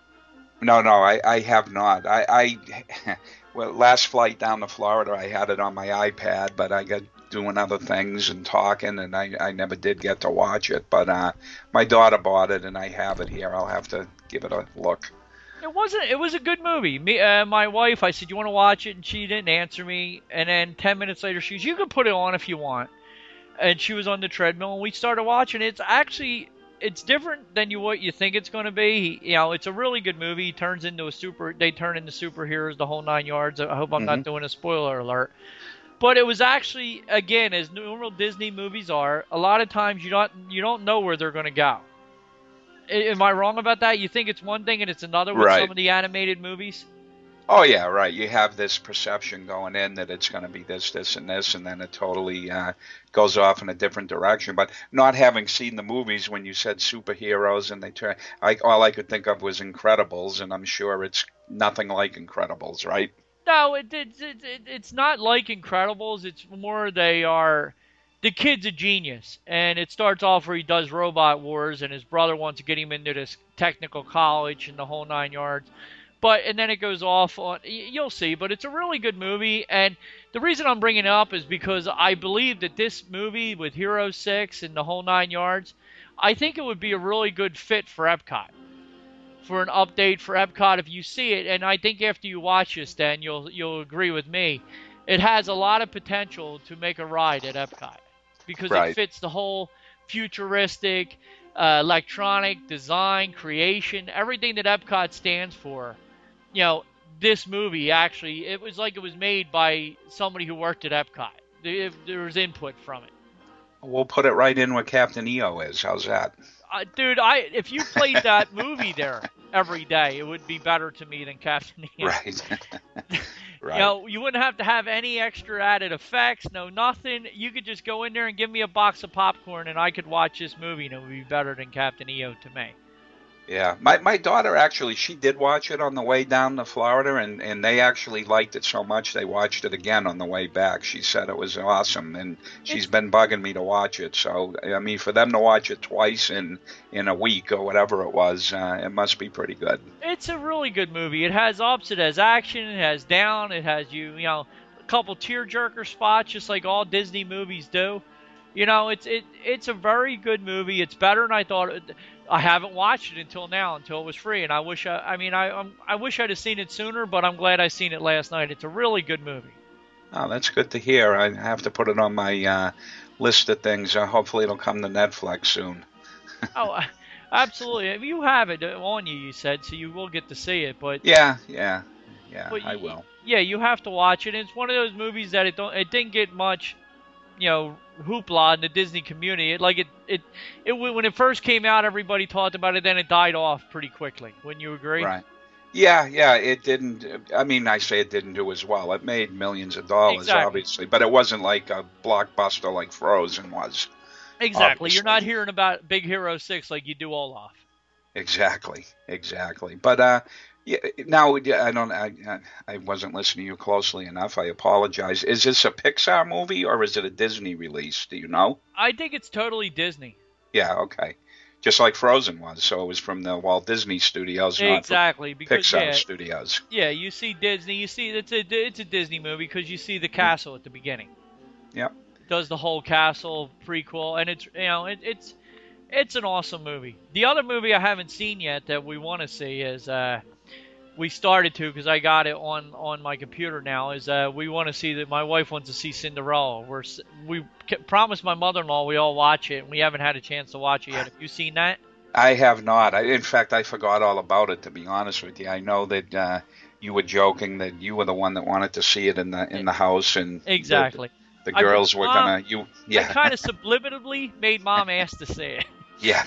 No, no, I, I have not. I, I, well, last flight down to Florida, I had it on my iPad, but I got doing other things and talking, and I, I never did get to watch it. But uh, my daughter bought it, and I have it here. I'll have to give it a look. It wasn't. It was a good movie. Me, uh, my wife. I said, "You want to watch it?" And she didn't answer me. And then ten minutes later, she goes, "You can put it on if you want." And she was on the treadmill, and we started watching it. It's actually, it's different than you what you think it's going to be. He, you know, it's a really good movie. He turns into a super. They turn into superheroes, the whole nine yards. I hope I'm Mhm. not doing a spoiler alert. But it was actually, again, as normal Disney movies are, a lot of times you don't you don't know where they're going to go. A- Am I wrong about that? You think it's one thing and it's another with Right. some of the animated movies? Oh, yeah, right. You have this perception going in that it's going to be this, this, and this, and then it totally uh, goes off in a different direction. But not having seen the movies, when you said superheroes and they turn, I, all I could think of was Incredibles, and I'm sure it's nothing like Incredibles, right? No, it, it, it, it, it's not like Incredibles. It's more they are. The kid's a genius, and it starts off where he does Robot Wars, and his brother wants to get him into this technical college and the whole nine yards. But and then it goes off on. y- You'll see, but it's a really good movie, and the reason I'm bringing it up is because I believe that this movie with Hero Six and the whole nine yards, I think it would be a really good fit for Epcot, for an update for Epcot if you see it. And I think after you watch this, then you'll you'll agree with me. It has a lot of potential to make a ride at Epcot because it Right. fits the whole futuristic, uh, electronic design, creation, everything that Epcot stands for. You know, this movie actually, it was like it was made by somebody who worked at Epcot. There, there was input from it. We'll put it right in where Captain E O is. How's that? Uh, dude, I if you played that movie there every day, it would be better to me than Captain EO. Right. Right. You know, you wouldn't have to have any extra added effects, no nothing. You could just go in there and give me a box of popcorn, and I could watch this movie, and it would be better than Captain E O to me. Yeah, my my daughter actually, she did watch it on the way down to Florida, and and they actually liked it so much they watched it again on the way back. She said it was awesome, and she's It's been bugging me to watch it. So I mean, for them to watch it twice in in a week or whatever it was, uh, it must be pretty good. it's a really good movie. It has ups, it has action, it has down, it has you you know a couple tearjerker spots, just like all Disney movies do. You know, it's it it's a very good movie. It's better than I thought. I haven't watched it until now, until it was free, and I wish I I mean I I'm, I wish I'd have seen it sooner, but I'm glad I seen it last night. It's a really good movie. Oh, that's good to hear. I have to put it on my uh, list of things. Uh, hopefully, it'll come to Netflix soon. Oh, absolutely. You have it on you, you said, so you will get to see it. But Yeah, yeah, yeah, but I y- will. yeah, you have to watch it. It's one of those movies that it don't it didn't get much, you know, hoopla in the Disney community. It like it it it when it first came out, everybody talked about it. Then it died off pretty quickly. Wouldn't you agree? Right. Yeah, yeah, it didn't. I mean, I say it didn't do as well. It made millions of dollars, Exactly. obviously, but it wasn't like a blockbuster like Frozen was. Exactly. You're not Obviously. hearing about Big Hero six like you do Olaf. Exactly, exactly. But uh, yeah, now yeah, I don't. I I I wasn't listening to you closely enough. I apologize. Is this a Pixar movie or is it a Disney release? Do you know? I think it's totally Disney. Yeah, okay. Just like Frozen was, so it was from the Walt Disney Studios, not from Exactly, because Pixar yeah, Studios. yeah, you see Disney, you see it's a it's a Disney movie because you see the castle at the beginning. Yep. Does the whole castle prequel, and it's you know it, it's it's an awesome movie. The other movie I haven't seen yet that we want to see is uh we started to because I got it on on my computer now is uh we want to see that my wife wants to see Cinderella. We're s- we c- promised my mother-in-law we all watch it, and we haven't had a chance to watch it yet. Have you seen that? I have not. I, in fact, I forgot all about it. To be honest with you, I know that uh, you were joking that you were the one that wanted to see it in the in the house, and the, Exactly. the I girls put were Mom- gonna. You, I yeah, kind of subliminally made Mom ask to see it. yeah,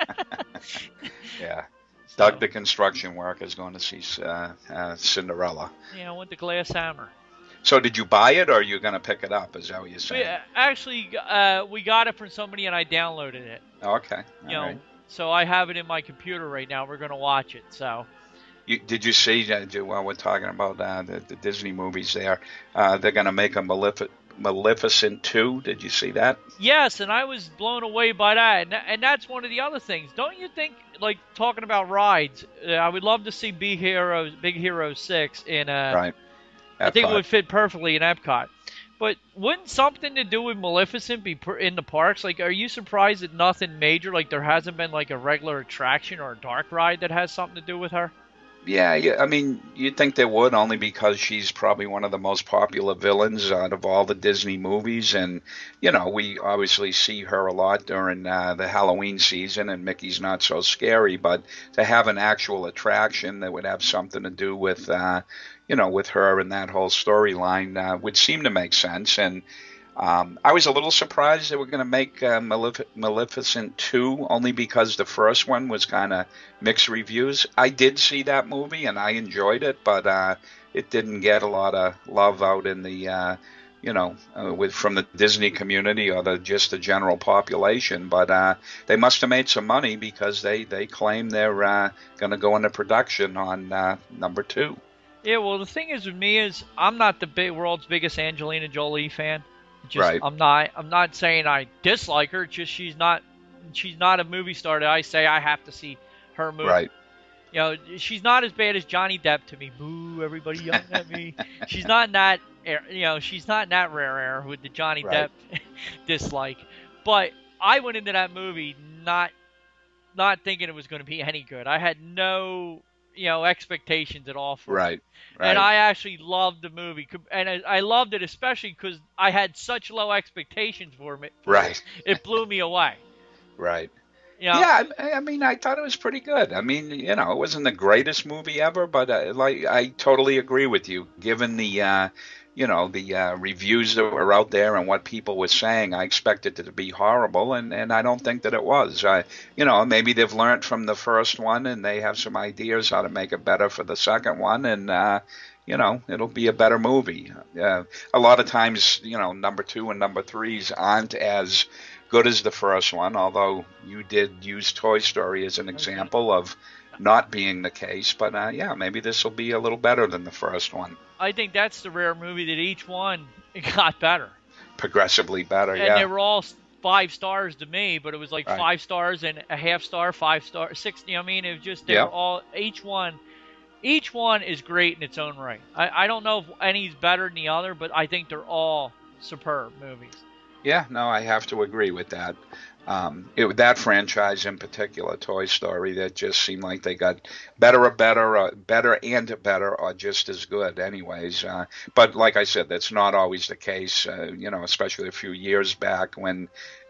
yeah. So, Doug, the construction worker, is going to see uh, uh, Cinderella. you know, with the glass hammer. So, did you buy it, or are you going to pick it up? Is that what you're We, saying? uh, actually, uh, we got it from somebody and I downloaded it. Okay, all You know, right. so I have it in my computer right now. We're going to watch it. So You, did you see? Uh, do- while we're talking about uh, the, the Disney movies, there, uh, they're going to make a Malefic- Maleficent two. Did you see that? yes, and I was blown away by that. And, and that's one of the other things. Don't you think? Like talking about rides, uh, I would love to see Big Hero, Big Hero Six in. Uh, Right. I think it Epcot. would fit perfectly in Epcot. But wouldn't something to do with Maleficent be per- in the parks? Like, are you surprised that nothing major, like there hasn't been like a regular attraction or a dark ride that has something to do with her? Yeah, yeah. I mean, you'd think they would, only because she's probably one of the most popular villains out of all the Disney movies, and you know, we obviously see her a lot during uh, the Halloween season, and Mickey's not so scary. But to have an actual attraction that would have something to do with, uh, you know, with her and that whole storyline uh, would seem to make sense. And um, I was a little surprised they were going to make uh, Malef- Maleficent two, only because the first one was kind of mixed reviews. I did see that movie and I enjoyed it, but uh, it didn't get a lot of love out in the, uh, you know, uh, with from the Disney community or the just the general population. But uh, they must have made some money because they they claim they're uh, going to go into production on uh, number two. Yeah, well, the thing is with me is I'm not the big world's biggest Angelina Jolie fan. Just, Right. I'm not. I'm not saying I dislike her. It's just she's not. She's not a movie star that I say I have to see her movie. Right. You know, she's not as bad as Johnny Depp to me. Boo! Everybody yelling at me. She's not in that. air- You know, she's not in that rare air with the Johnny Right. Depp dislike. But I went into that movie not not thinking it was going to be any good. I had no, you know, expectations at all for it. Right. Right. And I actually loved the movie, and I, I loved it especially because I had such low expectations for it. for Right. it. It blew me away. Right. You know? Yeah, I, I mean, I thought it was pretty good. I mean, you know, it wasn't the greatest movie ever, but uh, like, I totally agree with you. Given the, uh, you know, the uh, reviews that were out there and what people were saying, I expected it to be horrible, and, and I don't think that it was. I, you know, maybe they've learned from the first one, and they have some ideas how to make it better for the second one, and uh, you know, it'll be a better movie. Uh, a lot of times, you know, number two and number threes aren't as good as the first one, although you did use Toy Story as an example of not being the case. But uh, yeah, maybe this will be a little better than the first one. I think that's the rare movie that each one got better. Progressively better, and yeah. And they were all five stars to me, but it was like right. five stars and a half star, five star, six. You know what I mean? It was just, they yep. were all, each one, each one is great in its own right. I, I don't know if any's better than the other, but I think they're all superb movies. Yeah, no, I have to agree with that. Um, it, that franchise in particular, Toy Story, that just seemed like they got better or better, or better and better, or just as good anyways. Uh, but like I said, that's not always the case, uh, you know, especially a few years back when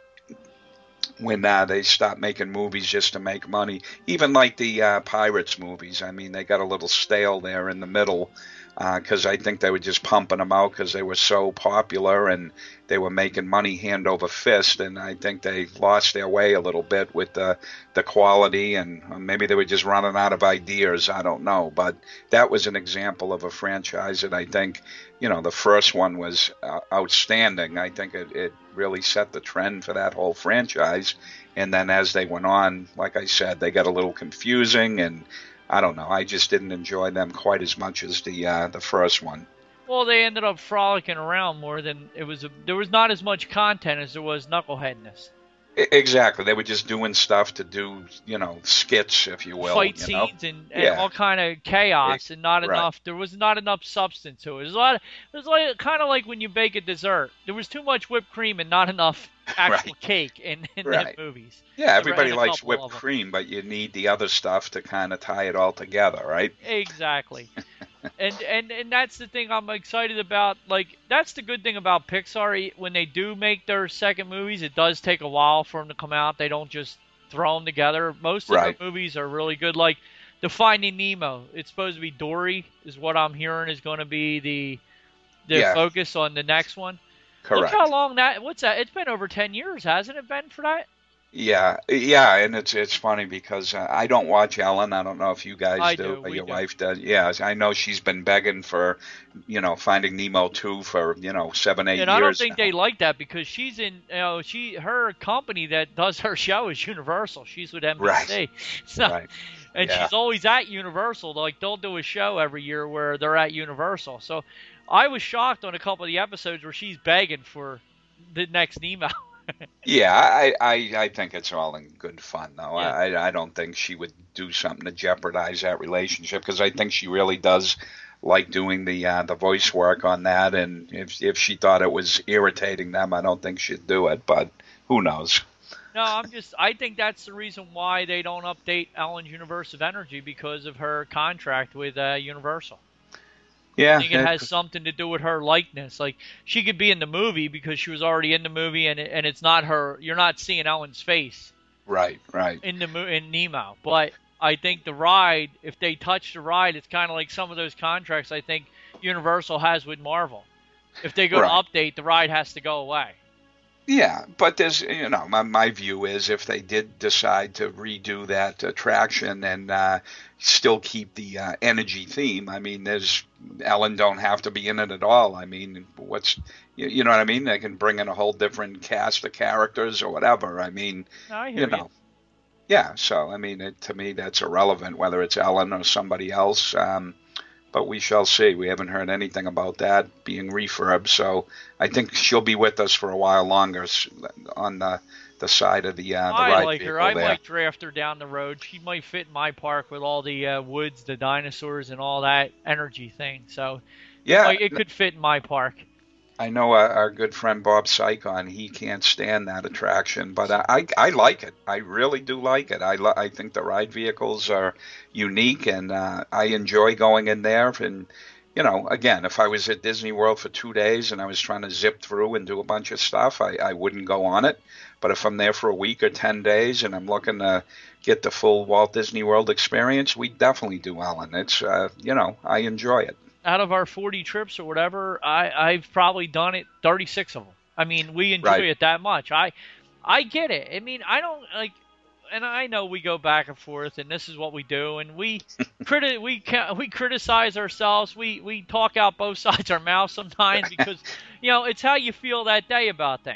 when uh, they stopped making movies just to make money. Even like the uh, Pirates movies, I mean, they got a little stale there in the middle. Because uh, I think they were just pumping them out because they were so popular and they were making money hand over fist. And I think they lost their way a little bit with the the quality, and maybe they were just running out of ideas. I don't know. But that was an example of a franchise that I think, you know, the first one was uh, outstanding. I think it, it really set the trend for that whole franchise. And then as they went on, like I said, they got a little confusing, and I don't know. I just didn't enjoy them quite as much as the uh, the first one. Well, they ended up frolicking around more than it was. A, there was not as much content as there was knuckleheadness. Exactly. They were just doing stuff to do, you know, skits, if you will. Fight you scenes know? and, and yeah. all kind of chaos, and not right. enough. There was not enough substance to it. It was a lot. Of, it was like kind of like when you bake a dessert. There was too much whipped cream and not enough actual right. cake in, in right. the movies. Yeah, everybody likes whipped cream, but you need the other stuff to kind of tie it all together, right? Exactly. and, and and that's the thing I'm excited about. Like, that's the good thing about Pixar. When they do make their second movies, it does take a while for them to come out. They don't just throw them together. Most of right. the movies are really good. Like the Finding Nemo, it's supposed to be Dory, is what I'm hearing is going to be the the yeah. focus on the next one. Correct. Look how long that. What's that? It's been over ten years, hasn't it been for that? Yeah, yeah, and it's it's funny because uh, I don't watch Ellen. I don't know if you guys I do, do or your do. wife does. Yeah, I know she's been begging for, you know, Finding Nemo two for, you know, seven, eight and years. And I don't think now. they like that because she's in, you know, she her company that does her show is Universal. She's with N B C, right. so right. and yeah. she's always at Universal. Like, they'll do a show every year where they're at Universal. So I was shocked on a couple of the episodes where she's begging for the next Nemo. yeah, I, I I think it's all in good fun, though. Yeah. I I don't think she would do something to jeopardize that relationship because I think she really does like doing the uh, the voice work on that. And if if she thought it was irritating them, I don't think she'd do it. But who knows? No, I'm just. I think that's the reason why they don't update Ellen's Universe of Energy, because of her contract with uh, Universal. Yeah, I think it has something to do with her likeness. Like, she could be in the movie because she was already in the movie, and it, and it's not her. You're not seeing Ellen's face. Right, right. In the mo- in Nemo, but I think the ride, if they touch the ride, it's kind of like some of those contracts I think Universal has with Marvel. If they go right. to update, the ride has to go away. Yeah, but there's, you know, my, my view is if they did decide to redo that attraction and uh, still keep the uh, energy theme, I mean, there's Ellen don't have to be in it at all. I mean, what's, you, you know what I mean? They can bring in a whole different cast of characters or whatever. I mean, I hear you know, you. yeah. So I mean, it, to me, that's irrelevant whether it's Ellen or somebody else. Um, But we shall see. We haven't heard anything about that being refurbed, so I think she'll be with us for a while longer on the the side of the uh, the I ride like vehicle her. I there. might draft her down the road. She might fit in my park with all the uh, woods, the dinosaurs, and all that energy thing. So yeah, like, it could fit in my park. I know our, our good friend Bob Sykon, he can't stand that attraction, but I, I, I like it. I really do like it. I, lo- I think the ride vehicles are unique, and uh, I enjoy going in there. And, you know, again, if I was at Disney World for two days and I was trying to zip through and do a bunch of stuff, I, I wouldn't go on it. But if I'm there for a week or ten days and I'm looking to get the full Walt Disney World experience, we definitely do, Ellen. It's, uh, you know, I enjoy it. Out of our forty trips or whatever, I, I've probably done it thirty-six of them. I mean, we enjoy right. it that much. I I get it. I mean, I don't, like, and I know we go back and forth, and this is what we do, and we criti- we ca- we criticize ourselves. We, we talk out both sides of our mouth sometimes because, you know, it's how you feel that day about things.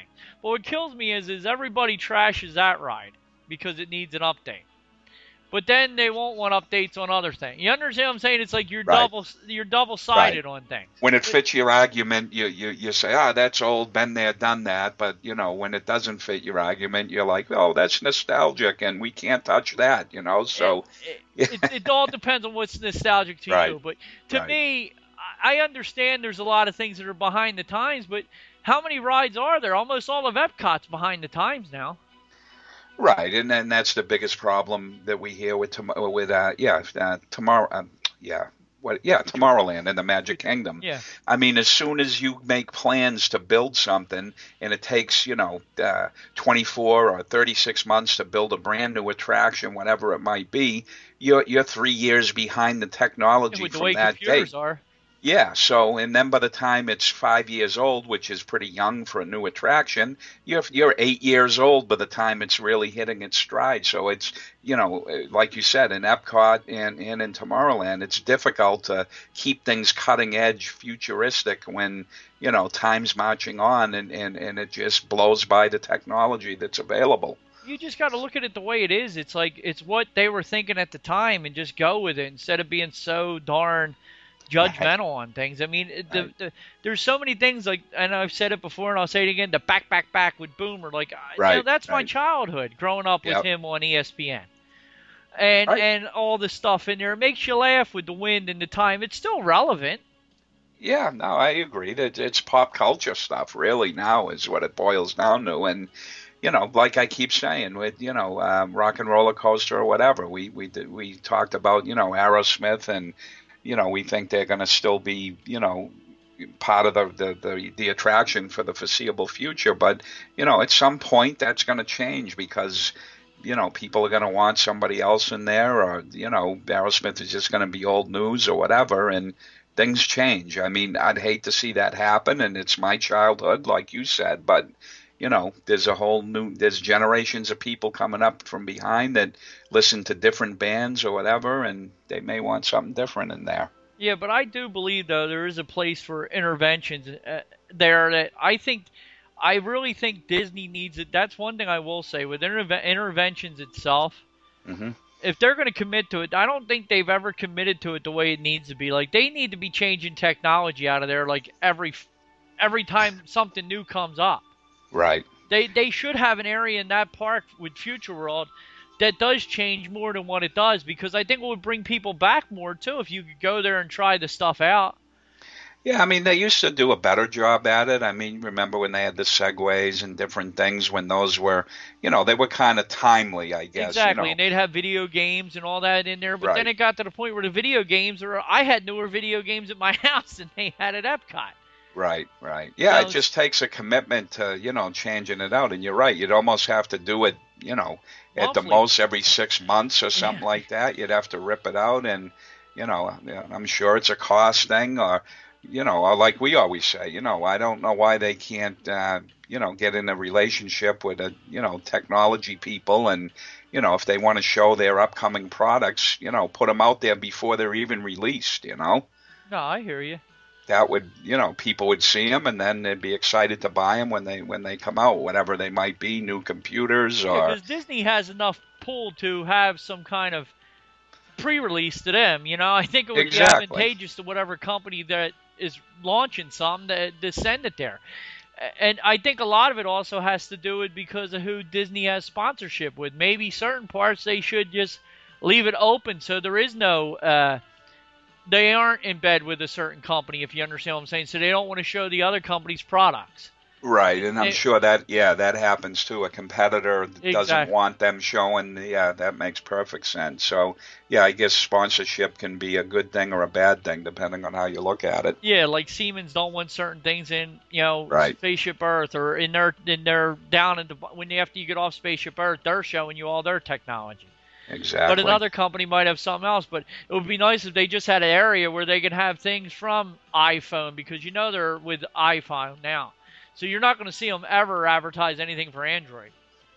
But what kills me is, is everybody trashes that ride because it needs an update. But then they won't want updates on other things. You understand what I'm saying? It's like you're Right. double you're double sided Right. on things. When it fits your argument, you, you, you say, ah, that's old, been there, done that. But, you know, when it doesn't fit your argument, you're like, oh, that's nostalgic, and we can't touch that, you know? So It, it, it, it all depends on what's nostalgic to Right. you. But to Right. me, I understand there's a lot of things that are behind the times, but how many rides are there? Almost all of Epcot's behind the times now. Right, and then that's the biggest problem that we hear with tom- with uh, yeah uh, tomorrow um, yeah what yeah Tomorrowland and the Magic Kingdom. Yeah. I mean, as soon as you make plans to build something, and it takes you know uh, twenty-four or thirty-six months to build a brand new attraction, whatever it might be, you're you're three years behind the technology And with the from way that computers date. are. Yeah, so and then by the time it's five years old, which is pretty young for a new attraction, you're you're eight years old by the time it's really hitting its stride. So it's you know, like you said, in Epcot and, and in Tomorrowland, it's difficult to keep things cutting edge, futuristic when you know time's marching on and, and, and it just blows by the technology that's available. You just got to look at it the way it is. It's like it's what they were thinking at the time and just go with it instead of being so darn judgmental on things. I mean, the, Right. the, there's so many things like, and I've said it before and I'll say it again, the back, back, back with Boomer. Like, I- Right, you know, that's my right. childhood growing up with Yep. him on E S P N. And, Right. and all the stuff in there. It makes you laugh with the wind and the time. It's still relevant. Yeah, no, I agree that it's pop culture stuff really now is what it boils down to. And, you know, like I keep saying with, you know, um, Rock and Roller Coaster or whatever, we, we, did, we talked about, you know, Aerosmith and, you know, we think they're going to still be, you know, part of the, the, the, the attraction for the foreseeable future. But, you know, at some point that's going to change because, you know, people are going to want somebody else in there or, you know, Aerosmith is just going to be old news or whatever. And things change. I mean, I'd hate to see that happen. And it's my childhood, like you said, but you know, there's a whole new, there's generations of people coming up from behind that listen to different bands or whatever, and they may want something different in there. Yeah, but I do believe, though, there is a place for interventions uh, there that I think, I really think Disney needs it. That's one thing I will say with interve- interventions itself. Mm-hmm. If they're going to commit to it, I don't think they've ever committed to it the way it needs to be. Like, they need to be changing technology out of there like every every time something new comes up. Right. They they should have an area in that park with Future World that does change more than what it does, because I think it would bring people back more too if you could go there and try the stuff out. Yeah, I mean, they used to do a better job at it. I mean, remember when they had the segways and different things when those were, you know, they were kind of timely, I guess. Exactly, you know. and they'd have video games and all that in there, but Right. then it got to the point where the video games are, I had newer video games at my house than they had at Epcot. Right, right. Yeah, So- it just takes a commitment to, you know, changing it out. And you're right. You'd almost have to do it, you know, at the Monthly. most every six months or something Yeah. like that. You'd have to rip it out. And, you know, I'm sure it's a cost thing or, you know, or like we always say, you know, I don't know why they can't, uh, you know, get in a relationship with, a, you know, technology people. And, you know, if they want to show their upcoming products, you know, put them out there before they're even released, you know. No, I hear you. That would, you know, people would see them and then they'd be excited to buy them when they when they come out, whatever they might be, new computers or Because Disney has enough pull to have some kind of pre-release to them. You know, I think it would Exactly. be advantageous to whatever company that is launching some to, to send it there. And I think a lot of it also has to do with because of who Disney has sponsorship with. Maybe certain parts they should just leave it open so there is no, uh, they aren't in bed with a certain company, if you understand what I'm saying. So they don't want to show the other company's products. right. And I'm It- sure that yeah, that happens too. A competitor doesn't Exactly. want them showing. Yeah, that makes perfect sense. So yeah, I guess sponsorship can be a good thing or a bad thing depending on how you look at it. Yeah, like Siemens don't want certain things in, you know, Right. Spaceship Earth or in their in their down in the when you, after you get off Spaceship Earth, they're showing you all their technology. Exactly. But another company might have something else. But it would be nice if they just had an area where they could have things from iPhone, because you know they're with iPhone now, so you're not going to see them ever advertise anything for Android.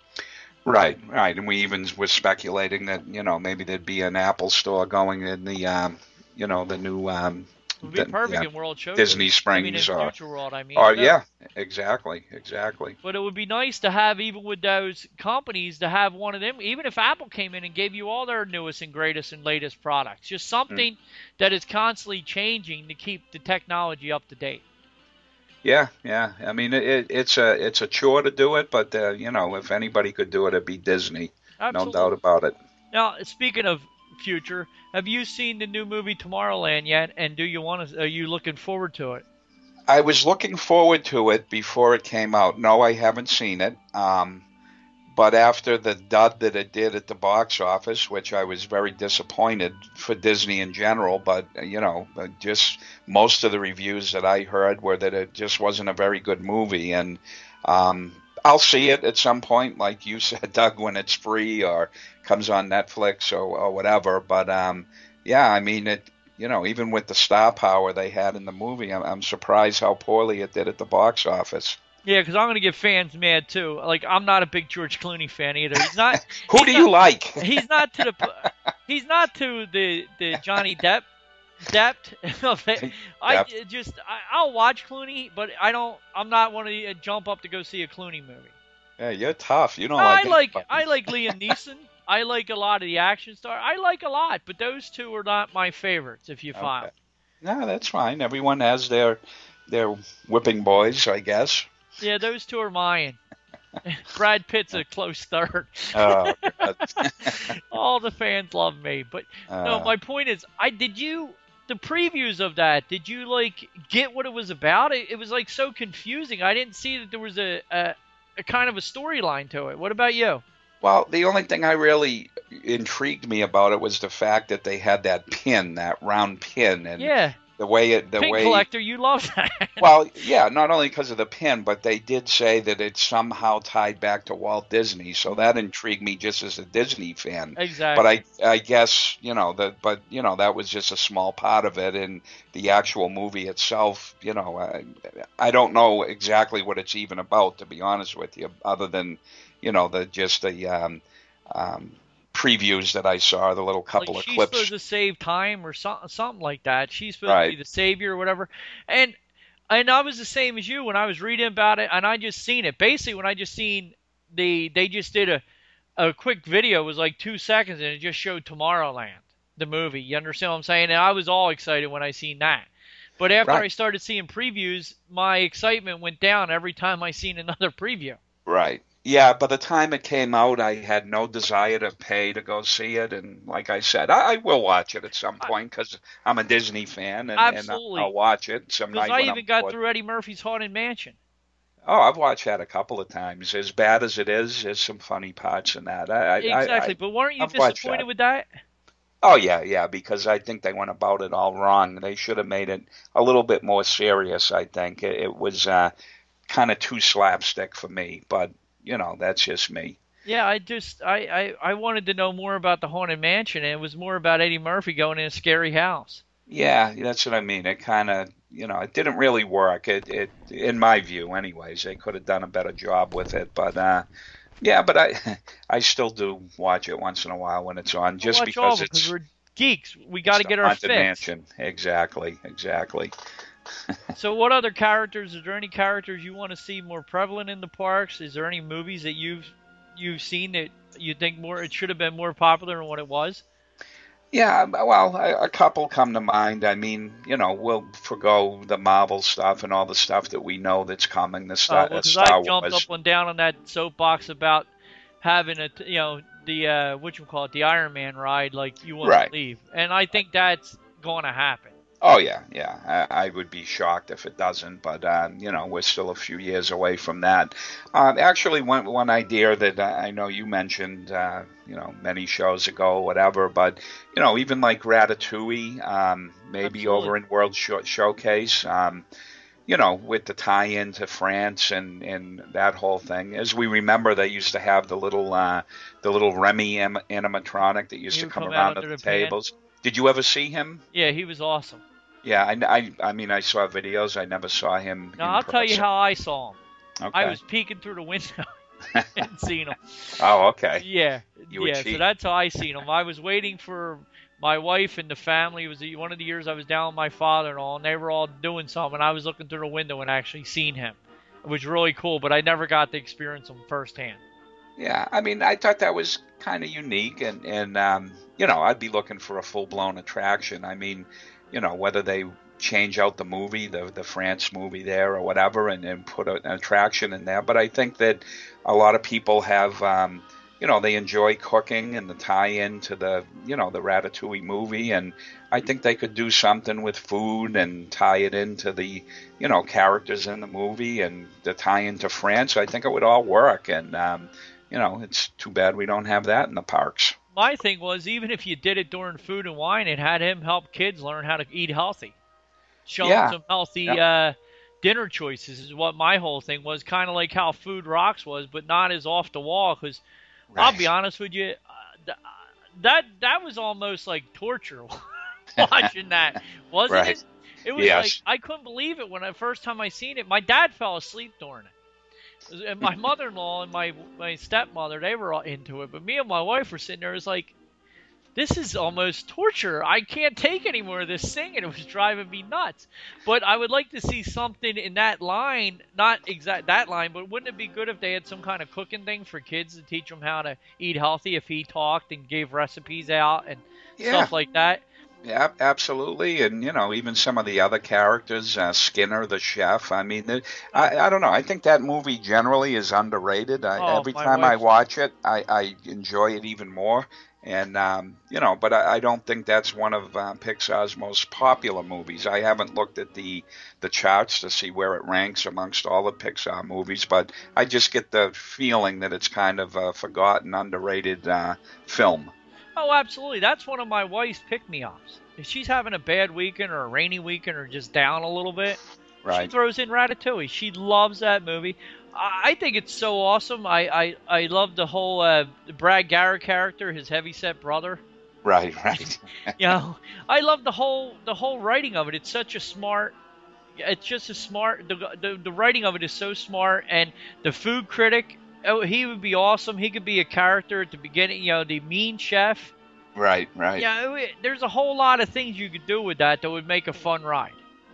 Right, right, and we even were speculating that you know maybe there'd be an Apple store going in the um, you know the new um, It would be the, perfect yeah, in World Showcase. Disney I mean, in Springs or, Future World, I mean. or no. yeah, exactly, exactly. But it would be nice to have, even with those companies, to have one of them, even if Apple came in and gave you all their newest and greatest and latest products. Just something mm. that is constantly changing to keep the technology up to date. Yeah, yeah. I mean, it, it's a it's a chore to do it, but uh, you know, if anybody could do it, it'd be Disney. Absolutely. No doubt about it. Now, speaking of future, have you seen the new movie Tomorrowland yet? And do you want to? Are you looking forward to it? I was looking forward to it before it came out. No, I haven't seen it. Um, but after the dud that it did at the box office, which I was very disappointed for Disney in general, but, you know, just most of the reviews that I heard were that it just wasn't a very good movie. And um, I'll see it at some point, like you said, Doug, when it's free or comes on Netflix or, or whatever. But, um, yeah, I mean, it. You know, even with the star power they had in the movie, I'm, I'm surprised how poorly it did at the box office. Yeah, because I'm going to get fans mad too. Like, I'm not a big George Clooney fan either. He's not. Who he's do not, you like? He's not to the. He's not to the the Johnny Depp. Depth of it. I just I, I'll watch Clooney, but I don't. I'm not one to jump up to go see a Clooney movie. Yeah, you're tough. You don't I like. like I like Liam Neeson. I like a lot of the action stars. I like a lot, but those two are not my favorites, if you Okay. follow. No, that's fine. Everyone has their their whipping boys, I guess. Yeah, those two are mine. Brad Pitt's a close third. Oh, God. All the fans love me, but uh, no. My point is, I did you the previews of that? Did you like get what it was about? It, it was like so confusing. I didn't see that there was a a, a kind of a storyline to it. What about you? Well, the only thing I really intrigued me about it was the fact that they had that pin, that round pin, and yeah. the way it, the pin way. collector, you love that. Well, yeah, not only because of the pin, but they did say that it's somehow tied back to Walt Disney, so that intrigued me just as a Disney fan. Exactly. But I, I guess you know that, but you know that was just a small part of it, and the actual movie itself, you know, I, I don't know exactly what it's even about, to be honest with you, other than. You know, the just the um, um, previews that I saw, the little couple like of she's clips. She's supposed to save time or something, something like that. She's supposed right. to be the savior or whatever. And and I was the same as you when I was reading about it, and I just seen it. Basically, when I just seen the, they just did a, a quick video. It was like two seconds, and it just showed Tomorrowland, the movie. You understand what I'm saying? And I was all excited when I seen that. But after right. I started seeing previews, my excitement went down every time I seen another preview. Right. Yeah, by the time it came out, I had no desire to pay to go see it, and like I said, I, I will watch it at some point because I'm a Disney fan, and, and I'll, I'll watch it some night. Because I when even I'm got bored. through Eddie Murphy's Haunted Mansion. Oh, I've watched that a couple of times. As bad as it is, there's some funny parts in that. I, exactly, I, but weren't you I've disappointed with that? Oh, yeah, yeah, because I think they went about it all wrong. They should have made it a little bit more serious, I think. It, it was uh, kind of too slapstick for me, but... You know, that's just me. Yeah, I just I, I, I wanted to know more about the Haunted Mansion, and it was more about Eddie Murphy going in a scary house. Yeah, that's what I mean. It kind of, you know, it didn't really work. It, it, in my view, anyways. They could have done a better job with it, but uh, yeah, but I, I still do watch it once in a while when it's on, just watch because all of it, it's. Because we're geeks. We got to get our Haunted fix. Mansion. Exactly, exactly. So what other characters, is there any characters you want to see more prevalent in the parks? Is there any movies that you've you've seen that you think more it should have been more popular than what it was? Yeah, well, a, a couple come to mind. I mean, you know, we'll forgo the Marvel stuff and all the stuff that we know that's coming. The Star, uh, well, Star I Wars. jumped up and down on that soapbox about having a, you know, the uh, what you call it, the Iron Man ride, like you want right. to leave, and I think that's going to happen. Oh, yeah, yeah. I, I would be shocked if it doesn't, but, um, you know, we're still a few years away from that. Um, actually, one, one idea that I know you mentioned, uh, you know, many shows ago, whatever, but, you know, even like Ratatouille, um, maybe Absolutely. over in World Show- Showcase, um, you know, with the tie-in to France and, and that whole thing. As we remember, they used to have the little uh, the little Remy anim- animatronic that used He to would come come around out at under the the pan. tables. Did you ever see him? Yeah, he was awesome. Yeah, I, I, I mean, I saw videos. I never saw him. Now, in I'll tell you person. how I saw him. Okay. I was peeking through the window and seen him. Oh, okay. Yeah, You were yeah. cheating. So that's how I seen him. I was waiting for my wife and the family, it was the, one of the years I was down with my father-in-law, and they were all doing something. And I was looking through the window and actually seen him. It was really cool, but I never got to experience him firsthand. Yeah, I mean, I thought that was kind of unique, and and um, you know, I'd be looking for a full-blown attraction. I mean, you know, whether they change out the movie, the the France movie there or whatever, and, and put an attraction in there. But I think that a lot of people have, um, you know, they enjoy cooking and the tie-in to the, you know, the Ratatouille movie, and I think they could do something with food and tie it into the, you know, characters in the movie and the tie-in to France. I think it would all work, and um, you know, it's too bad we don't have that in the parks. My thing was, even if you did it during Food and Wine, it had him help kids learn how to eat healthy. Show Yeah. them some healthy Yeah. uh, dinner choices is what my whole thing was. Kind of like how Food Rocks was, but not as off the wall. Because I'll be honest with you, uh, th- that that was almost like torture watching that, wasn't Right. it? It was Yes. like I couldn't believe it when the first time I seen it. My dad fell asleep during it. And my mother-in-law and my my stepmother, they were all into it, but me and my wife were sitting there. It was like, this is almost torture. I can't take any more of this thing, and it was driving me nuts. But I would like to see something in that line, not exact that line, but wouldn't it be good if they had some kind of cooking thing for kids to teach them how to eat healthy? If he talked and gave recipes out and Yeah. stuff like that. Yeah, absolutely, and you know, even some of the other characters, uh, Skinner, the chef. I mean, it- I, I don't know. I think that movie generally is underrated. I, Oh, every my time I wife's- watch it, I, I enjoy it even more. And um, you know, but I, I don't think that's one of uh, Pixar's most popular movies. I haven't looked at the the charts to see where it ranks amongst all the Pixar movies, but I just get the feeling that it's kind of a forgotten, underrated uh, film. Oh, absolutely. That's one of my wife's pick-me-ups. If she's having a bad weekend or a rainy weekend or just down a little bit, she Right. throws in Ratatouille. She loves that movie. I I think it's so awesome. I, I, I love the whole uh, Brad Garrett character, his heavyset brother. Right, right. You know, I love the whole the whole writing of it. It's such a smart. It's just a smart. The the, the writing of it is so smart, and the food critic. Oh, he would be awesome. He could be a character at the beginning. You know, the mean chef. Right, right. Yeah, it- there's a whole lot of things you could do with that that would make a fun ride.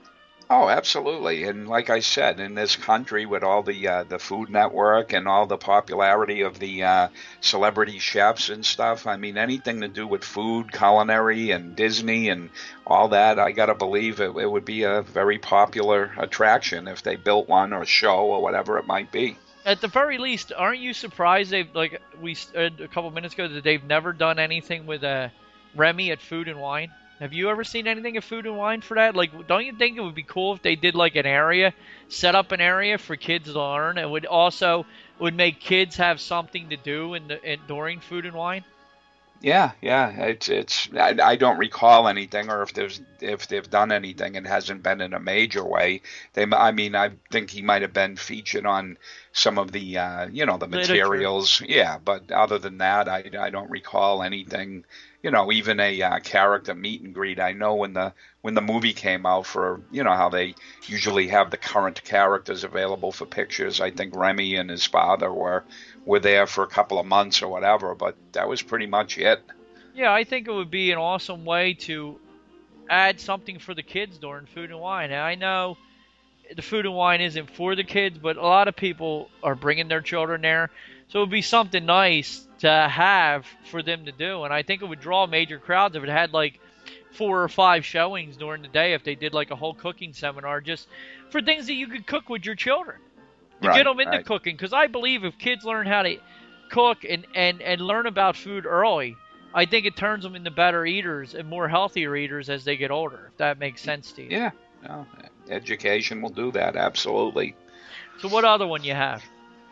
Oh, absolutely. And like I said, in this country with all the uh, the Food Network and all the popularity of the uh, celebrity chefs and stuff, I mean, anything to do with food, culinary, and Disney and all that, I got to believe it, it would be a very popular attraction if they built one or a show or whatever it might be. At the very least, aren't you surprised they've, like we said a couple minutes ago, that they've never done anything with uh, Remy at Food and Wine? Have you ever seen anything at Food and Wine for that? Like, don't you think it would be cool if they did like an area, set up an area for kids to learn, and would also would make kids have something to do in the in, during Food and Wine? Yeah, yeah. It's it's. I, I don't recall anything, or if there's if they've done anything, it hasn't been in a major way. They, I mean, I think he might have been featured on some of the, uh, you know, the Literature. materials. Yeah, but other than that, I, I don't recall anything. You know, even a uh, character meet and greet. I know when the when the movie came out, for you know how they usually have the current characters available for pictures. I think Remy and his father were were there for a couple of months or whatever, but that was pretty much it. Yeah, I think it would be an awesome way to add something for the kids during Food and Wine. And I know the Food and Wine isn't for the kids, but a lot of people are bringing their children there. So it would be something nice to have for them to do. And I think it would draw major crowds if it had like four or five showings during the day, if they did like a whole cooking seminar just for things that you could cook with your children. To Right, get them into right. cooking. Because I believe if kids learn how to cook and, and, and learn about food early, I think it turns them into better eaters and more healthier eaters as they get older, if that makes sense to you. Yeah, no, education will do that, absolutely. So what other one you have?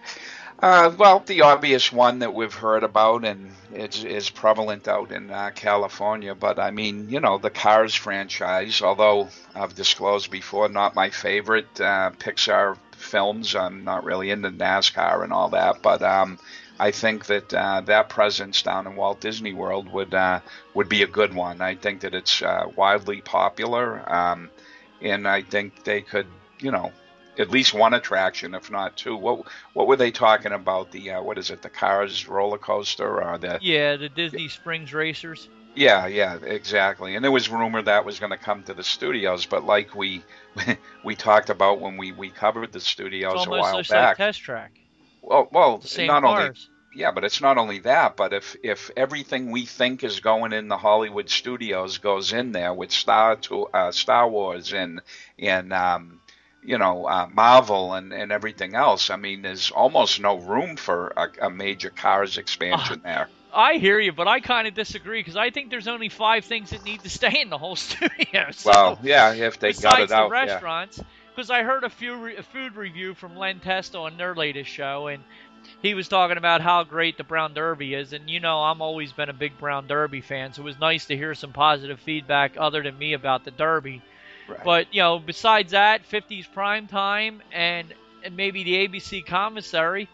Uh, well, the obvious one that we've heard about and is, is prevalent out in uh, California, but I mean, you know, the Cars franchise, although I've disclosed before, not my favorite uh, Pixar films. I'm not really into NASCAR and all that, but um, I think that uh, that presence down in Walt Disney World would uh, would be a good one. I think that it's uh, widely popular, um, and I think they could, you know, at least one attraction, if not two. What what were they talking about? The uh, what is it? The Cars roller coaster or the? Yeah, the Disney Springs Racers. Yeah, yeah, exactly. And there was rumor that was going to come to the studios, but like we we talked about when we we covered the It's studios a almost while just like back. Test Track. Well, well, The same not only cars. yeah, but it's not only that, but if if everything we think is going in the Hollywood studios goes in there with Star to uh, Star Wars and and um, you know uh, Marvel and and everything else, I mean, there's almost no room for a, a major Cars Uh, expansion there. I hear you, but I kind of disagree because I think there's only five things that need to stay in the whole studio. Well, So, yeah, if they got it besides the out, yeah, restaurants, because I heard a few re- a food review from Len Testa on their latest show, and he was talking about how great the Brown Derby is. And you know, I'm always been a big Brown Derby fan, so it was nice to hear some positive feedback other than me about the Derby. right. But you know, besides that, fifties prime time and and maybe the A B C commissary.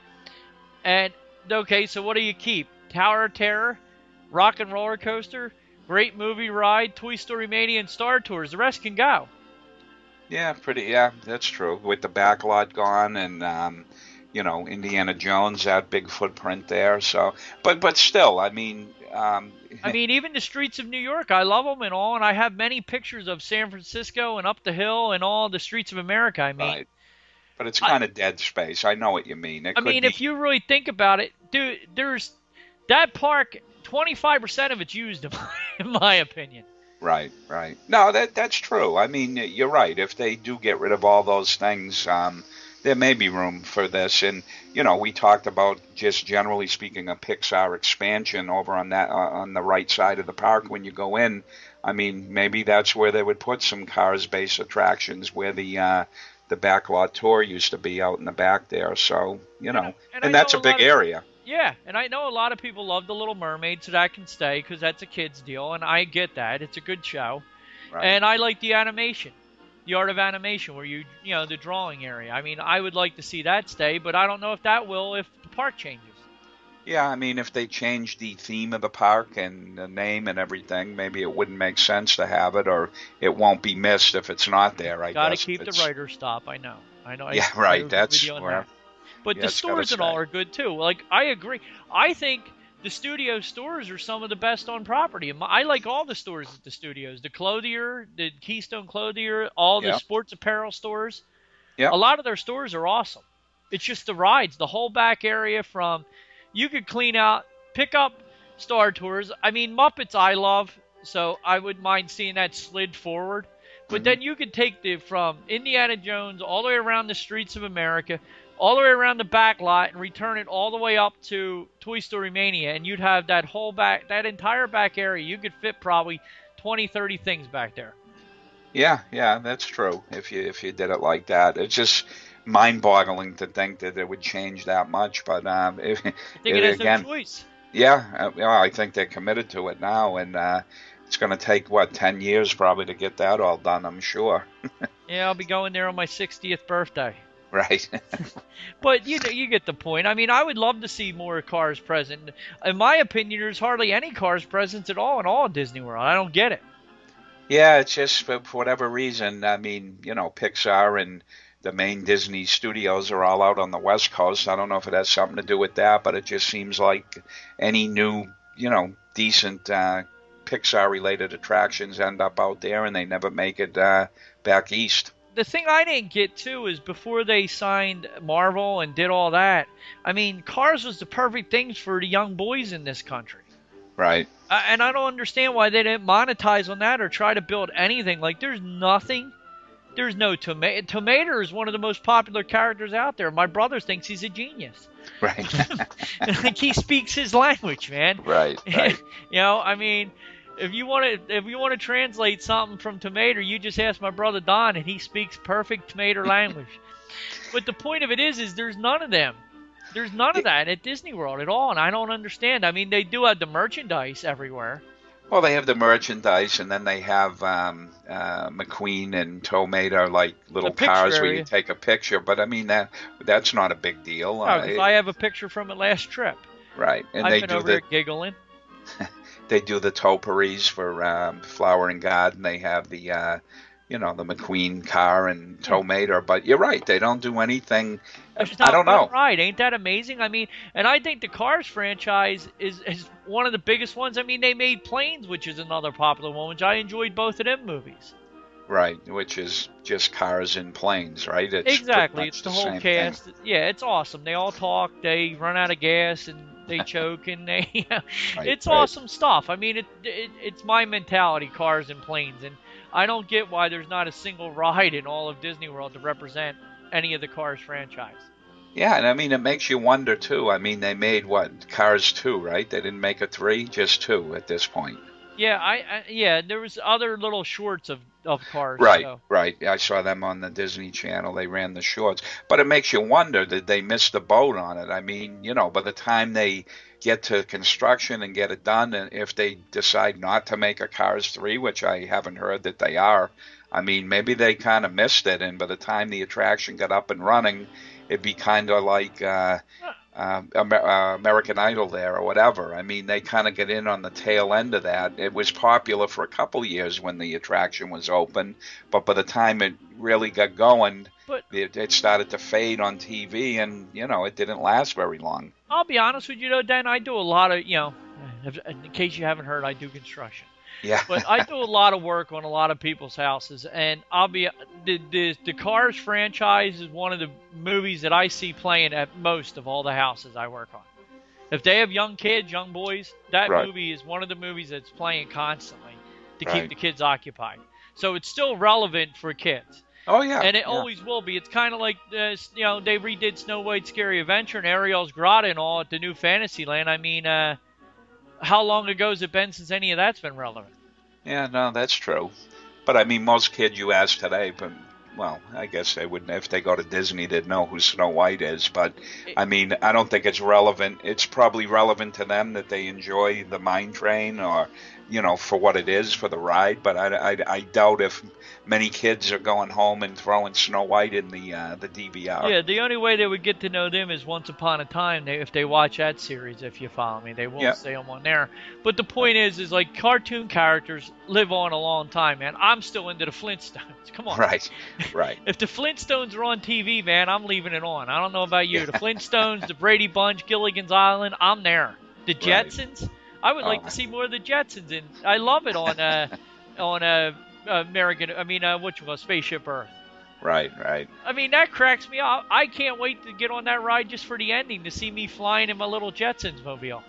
And okay, so what do you keep? Tower of Terror, Rock and Roller Coaster, Great Movie Ride, Toy Story Mania, and Star Tours. The rest can go. Yeah, pretty. Yeah, that's true. With the backlot gone, and um, you know, Indiana Jones, that big footprint there. So, but but still, I mean, um, I mean, even the streets of New York, I love them and all, and I have many pictures of San Francisco and up the hill and all the streets of America. I mean, right. But it's I, kind of dead space. I know what you mean. It I could mean, be if you really think about it, dude, there's that park. twenty-five percent of it's used, in my, in my opinion. right, right. No, that that's true. I mean, you're right. If they do get rid of all those things, um, there may be room for this. And you know, we talked about just generally speaking a Pixar expansion over on that uh, on the right side of the park when you go in. I mean, maybe that's where they would put some Cars-based attractions where the uh, the backlot tour used to be out in the back there. So you know, And, and, and I that's know a a big lot of, area. yeah, and I know a lot of people love The Little Mermaid, so that can stay because that's a kid's deal, and I get that. It's a good show. Right. And I like the animation, the art of animation, where you, you know, the drawing area. I mean, I would like to see that stay, but I don't know if that will if the park changes. Yeah, I mean, if they change the theme of the park and the name and everything, maybe it wouldn't make sense to have it, or it won't be missed if it's not there, I Got to guess. keep the It's- writer's stop. I know. I know. I Yeah, agree right. with That's you on where. that. But Yeah, the it's gotta stores and all stay. are good too. Like I agree. I think the studio stores are some of the best on property. And my- I like all the stores at the studios. The Clothier, the Keystone Clothier, all the Yeah, sports apparel stores. yeah, A lot of their stores are awesome. It's just the rides, the whole back area from you could clean out, pick up Star Tours. I mean, Muppets I love, so I wouldn't mind seeing that slid forward. But hmm then you could take the from Indiana Jones all the way around the streets of America, all the way around the back lot, and return it all the way up to Toy Story Mania, and you'd have that whole back, that entire back area. You could fit probably twenty, thirty things back there. yeah, yeah. That's true. If you if you did it like that, it's just mind-boggling to think that it would change that much. But um, if, I think it if, has again, no choice. yeah, uh, well, I think they're committed to it now, and uh, it's going to take what ten years probably to get that all done. I'm sure. Yeah, I'll be going there on my sixtieth birthday. Right. But you you get the point. I mean, I would love to see more cars present. In my opinion, there's hardly any cars present at all in all of Disney World. I don't get it. Yeah, it's just for, for whatever reason. I mean, you know, Pixar and the main Disney studios are all out on the West Coast. I don't know if it has something to do with that, but it just seems like any new, you know, decent uh, Pixar-related attractions end up out there, and they never make it uh, back east. The thing I didn't get too is before they signed Marvel and did all that. I mean, Cars was the perfect thing for the young boys in this country. Right. Uh, and I don't understand why they didn't monetize on that or try to build anything. Like, there's nothing. There's no Tomato. Tomato is one of the most popular characters out there. My brother thinks he's a genius. Right. Like, he speaks his language, man. Right. Right. You know, I mean, if you want to, if you want to translate something from Tomato, you just ask my brother Don, and he speaks perfect Tomato language. But the point of it is, is there's none of them. There's none of that at Disney World at all, and I don't understand. I mean, they do have the merchandise everywhere. Well, they have the merchandise, and then they have um, uh, McQueen and Tomato, like little The picture cars where area. you take a picture. But I mean, that that's not a big deal. No, Uh, 'cause it- I have a picture from it last trip. right. And I've they been do over the there giggling. they do the topiaries for um, Flower and Garden. They have the uh, you know, the McQueen car and Tow Mater. But you're right, they don't do anything. There's I not don't one know. ride. Ain't that amazing? I mean, and I think the Cars franchise is, is one of the biggest ones. I mean, they made Planes, which is another popular one, which I enjoyed both of them movies. Right, which is just cars and planes, right? It's exactly. It's the, the whole cast. Thing. Yeah, it's awesome. They all talk. They run out of gas and they choke and they. You know, right, it's right. awesome stuff. I mean, it, it it's my mentality, cars and planes, and I don't get why there's not a single ride in all of Disney World to represent any of the Cars franchise. Yeah, and I mean, it makes you wonder too. I mean, they made what, Cars two, right? They didn't make a three, just two at this point. Yeah, I, I yeah, there was other little shorts of, of Cars. Right, so. right. I saw them on the Disney Channel. They ran the shorts. But it makes you wonder, did they miss the boat on it? I mean, you know, by the time they get to construction and get it done, and if they decide not to make a Cars three, which I haven't heard that they are, I mean, maybe they kind of missed it, and by the time the attraction got up and running, it'd be kind of like uh, uh, Amer- uh, American Idol there or whatever. I mean, they kind of get in on the tail end of that. It was popular for a couple years when the attraction was open, but by the time it really got going, but, it, it started to fade on T V, and, you know, it didn't last very long. I'll be honest with you, though, Dan, I do a lot of, you know, in case you haven't heard, I do construction. Yeah. But I do a lot of work on a lot of people's houses, and I'll be the, the the Cars franchise is one of the movies that I see playing at most of all the houses I work on. If they have young kids, young boys, that right. movie is one of the movies that's playing constantly to right. keep the kids occupied. So it's still relevant for kids. Oh yeah, and it yeah. always will be. It's kind of like uh, you know, they redid Snow White's Scary Adventure and Ariel's Grotto and all at the new Fantasyland. I mean. uh How long ago has it been since any of that's been relevant? Yeah, no, that's true. But I mean, most kids you ask today, but well, I guess they wouldn't. If they go to Disney, they'd know who Snow White is. But I mean, I don't think it's relevant. It's probably relevant to them that they enjoy the mine train, or you know, for what it is for the ride. But I, I, I doubt if many kids are going home and throwing Snow White in the uh, the D V R. Yeah, the only way they would get to know them is Once Upon a Time. They, if they watch that series, if you follow me, they won't yeah. stay on there. But the point is, is like cartoon characters live on a long time, man. I'm still into the Flintstones. Come on. Right, right. If the Flintstones are on T V, man, I'm leaving it on. I don't know about you. The Flintstones, the Brady Bunch, Gilligan's Island, I'm there. The Jetsons. Right. I would like oh. to see more of the Jetsons, and I love it on uh, on uh, American. I mean, uh, what you call Spaceship Earth. Right, right. I mean, that cracks me up. I can't wait to get on that ride just for the ending to see me flying in my little Jetsons mobile.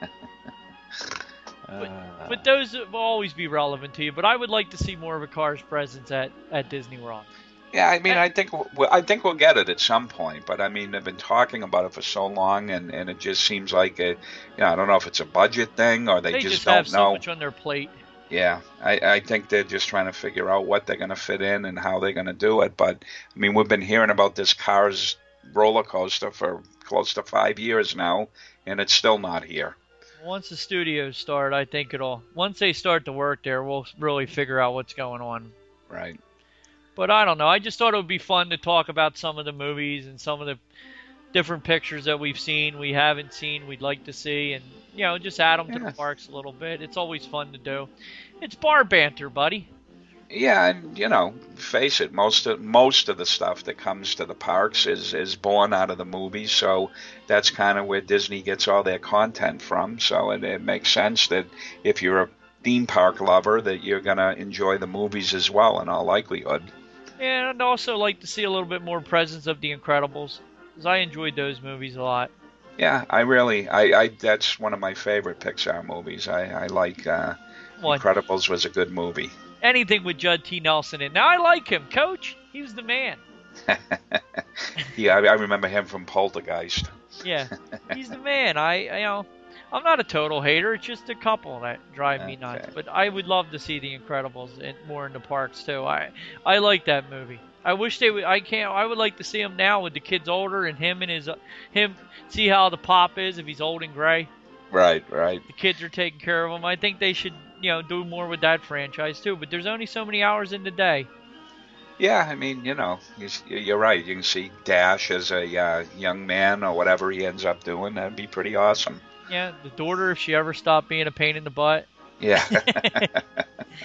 but, uh, but those will always be relevant to you. But I would like to see more of a Cars presence at, at Disney World. Yeah, I mean, I think we'll, I think we'll get it at some point, but I mean, they've been talking about it for so long, and, and it just seems like a, you know, I don't know if it's a budget thing or they, they just, just don't have so know. much on their plate. Yeah, I, I think they're just trying to figure out what they're going to fit in and how they're going to do it. But I mean, we've been hearing about this Cars roller coaster for close to five years now, and it's still not here. Once the studios start, I think it'll. Once they start to work there, we'll really figure out what's going on. Right. But I don't know. I just thought it would be fun to talk about some of the movies and some of the different pictures that we've seen, we haven't seen, we'd like to see, and, you know, just add them yeah. to the parks a little bit. It's always fun to do. It's bar banter, buddy. Yeah, and, you know, face it, most of, most of the stuff that comes to the parks is, is born out of the movies, so that's kind of where Disney gets all their content from. So it, it makes sense that if you're a theme park lover, that you're going to enjoy the movies as well, in all likelihood. Yeah, and I'd also like to see a little bit more presence of The Incredibles, because I enjoyed those movies a lot. Yeah, I really, I, I that's one of my favorite Pixar movies. I, I like, uh, Incredibles was a good movie. Anything with Judd T. Nelson in. Now, I like him, Coach. He was the man. Yeah, I, I remember him from Poltergeist. Yeah, he's the man. I, you know, I'm not a total hater. It's just a couple that drive me nuts. Okay. But I would love to see The Incredibles in, more in the parks too. I I like that movie. I wish they would. I can't. I would like to see him now with the kids older and him and his him. See how the pop is if he's old and gray. Right, right. The kids are taking care of him. I think they should, you know, do more with that franchise too. But there's only so many hours in the day. Yeah, I mean, you know, you're right. You can see Dash as a uh, young man or whatever he ends up doing. That'd be pretty awesome. Yeah, the daughter, if she ever stopped being a pain in the butt. Yeah.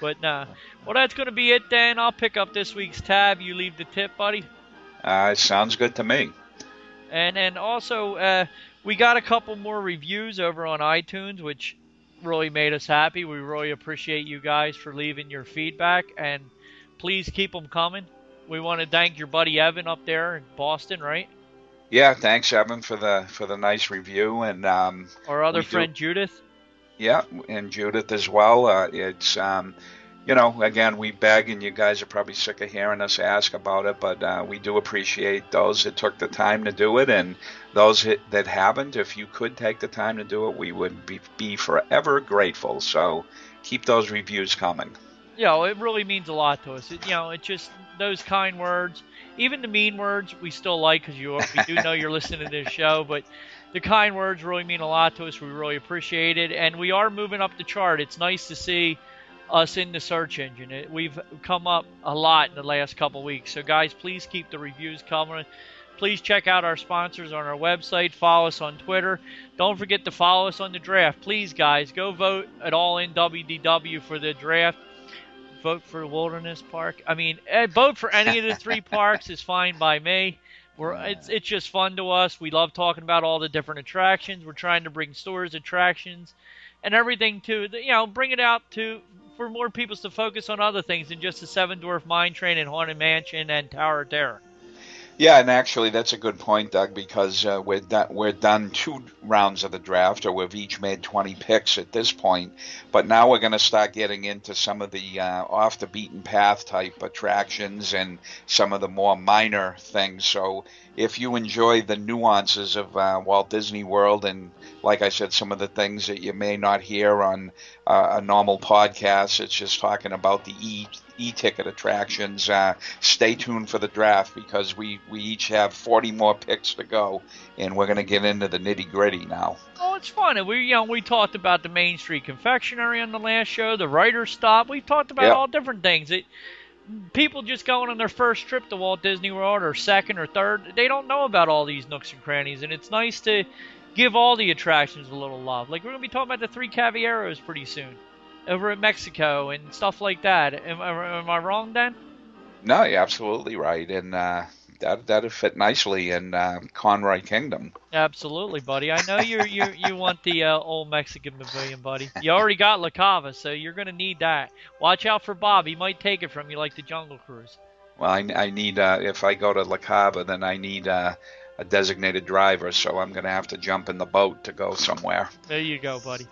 But nah. Well, that's going to be it, Dan. I'll pick up this week's tab. You leave the tip, buddy. Uh, sounds good to me. And and also, uh, we got a couple more reviews over on iTunes, which really made us happy. We really appreciate you guys for leaving your feedback, and please keep them coming. We want to thank your buddy Evan up there in Boston, right? Yeah, thanks, Evan, for the for the nice review, and um, our other friend do, Judith. Yeah, and Judith as well. Uh, it's um, you know, again, we beg, and you guys are probably sick of hearing us ask about it, but uh, we do appreciate those that took the time to do it, and those that haven't. If you could take the time to do it, we would be, be forever grateful. So keep those reviews coming. Yeah, well, it really means a lot to us. It, you know, it's just those kind words, even the mean words, we still like because you we do know you're listening to this show, but the kind words really mean a lot to us. We really appreciate it, and we are moving up the chart. It's nice to see us in the search engine. It, we've come up a lot in the last couple weeks. So, guys, please keep the reviews coming. Please check out our sponsors on our website. Follow us on Twitter. Don't forget to follow us on the draft. Please, guys, go vote at All In W D W for the draft. Vote for Wilderness Park. I mean, vote for any of the three parks is fine by me. We're, it's, it's just fun to us. We love talking about all the different attractions. We're trying to bring stores, attractions, and everything to, you know, bring it out to for more people to focus on other things than just the Seven Dwarf Mine Train and Haunted Mansion and Tower of Terror. Yeah, and actually that's a good point, Doug, because uh, we're, do- we're done two rounds of the draft, or we've each made twenty picks at this point. But now we're going to start getting into some of the uh, off-the-beaten-path type attractions and some of the more minor things. So if you enjoy the nuances of uh, Walt Disney World and, like I said, some of the things that you may not hear on uh, a normal podcast, it's just talking about the E e-ticket attractions. Uh, stay tuned for the draft because we, we each have forty more picks to go, and we're going to get into the nitty-gritty now. Oh, it's fun. And we, you know, we talked about the Main Street Confectionery on the last show, the Writer's Stop. We've talked about yep. all different things. It, people just going on their first trip to Walt Disney World or second or third, they don't know about all these nooks and crannies, and it's nice to give all the attractions a little love. Like, we're going to be talking about the Three Caballeros pretty soon over in Mexico and stuff like that. Am I, am I wrong, Dan? No, you're absolutely right, and uh, that that'd fit nicely in uh, Conroy Kingdom. Absolutely, buddy. I know you you you want the uh, old Mexican pavilion, buddy. You already got La Cava, so you're going to need that. Watch out for Bob. He might take it from you like the Jungle Cruise. Well, I, I need, uh, if I go to La Cava, then I need uh, a designated driver, so I'm going to have to jump in the boat to go somewhere. There you go, buddy.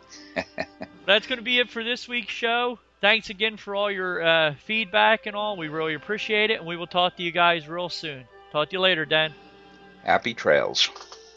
That's going to be it for this week's show. Thanks again for all your uh, feedback and all. We really appreciate it, and we will talk to you guys real soon. Talk to you later, Dan. Happy trails.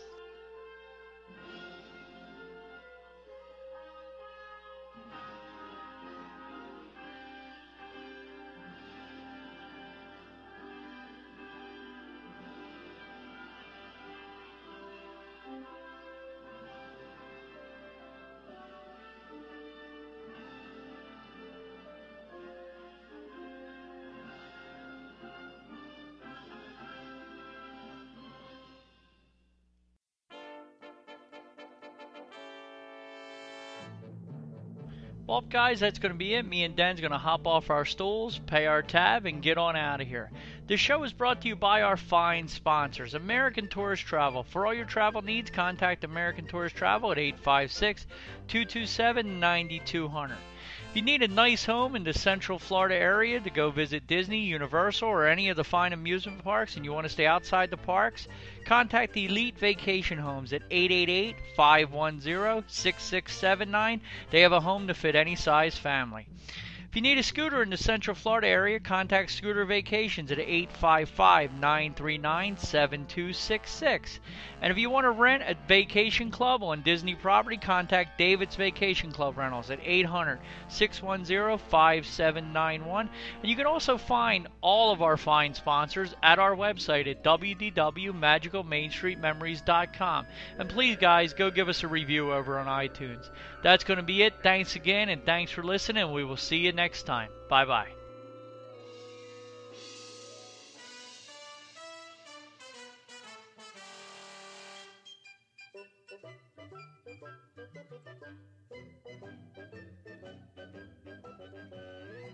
Well, guys, that's going to be it. Me and Dan's going to hop off our stools, pay our tab, and get on out of here. This show is brought to you by our fine sponsors, American Tourist Travel. For all your travel needs, contact American Tourist Travel at eight five six, two two seven, nine two zero zero. If you need a nice home in the Central Florida area to go visit Disney, Universal, or any of the fine amusement parks, and you want to stay outside the parks, contact Elite Vacation Homes at eight eight eight, five one zero, six six seven nine. They have a home to fit any size family. If you need a scooter in the Central Florida area, contact Scooter Vacations at eight five five, nine three nine, seven two six six. And if you want to rent a vacation club on Disney property, contact David's Vacation Club Rentals at eight hundred, six one zero, five seven nine one. And you can also find all of our fine sponsors at our website at w w w dot magical main street memories dot com. And please, guys, go give us a review over on iTunes. That's going to be it. Thanks again, and thanks for listening. We will see you next time. Bye-bye.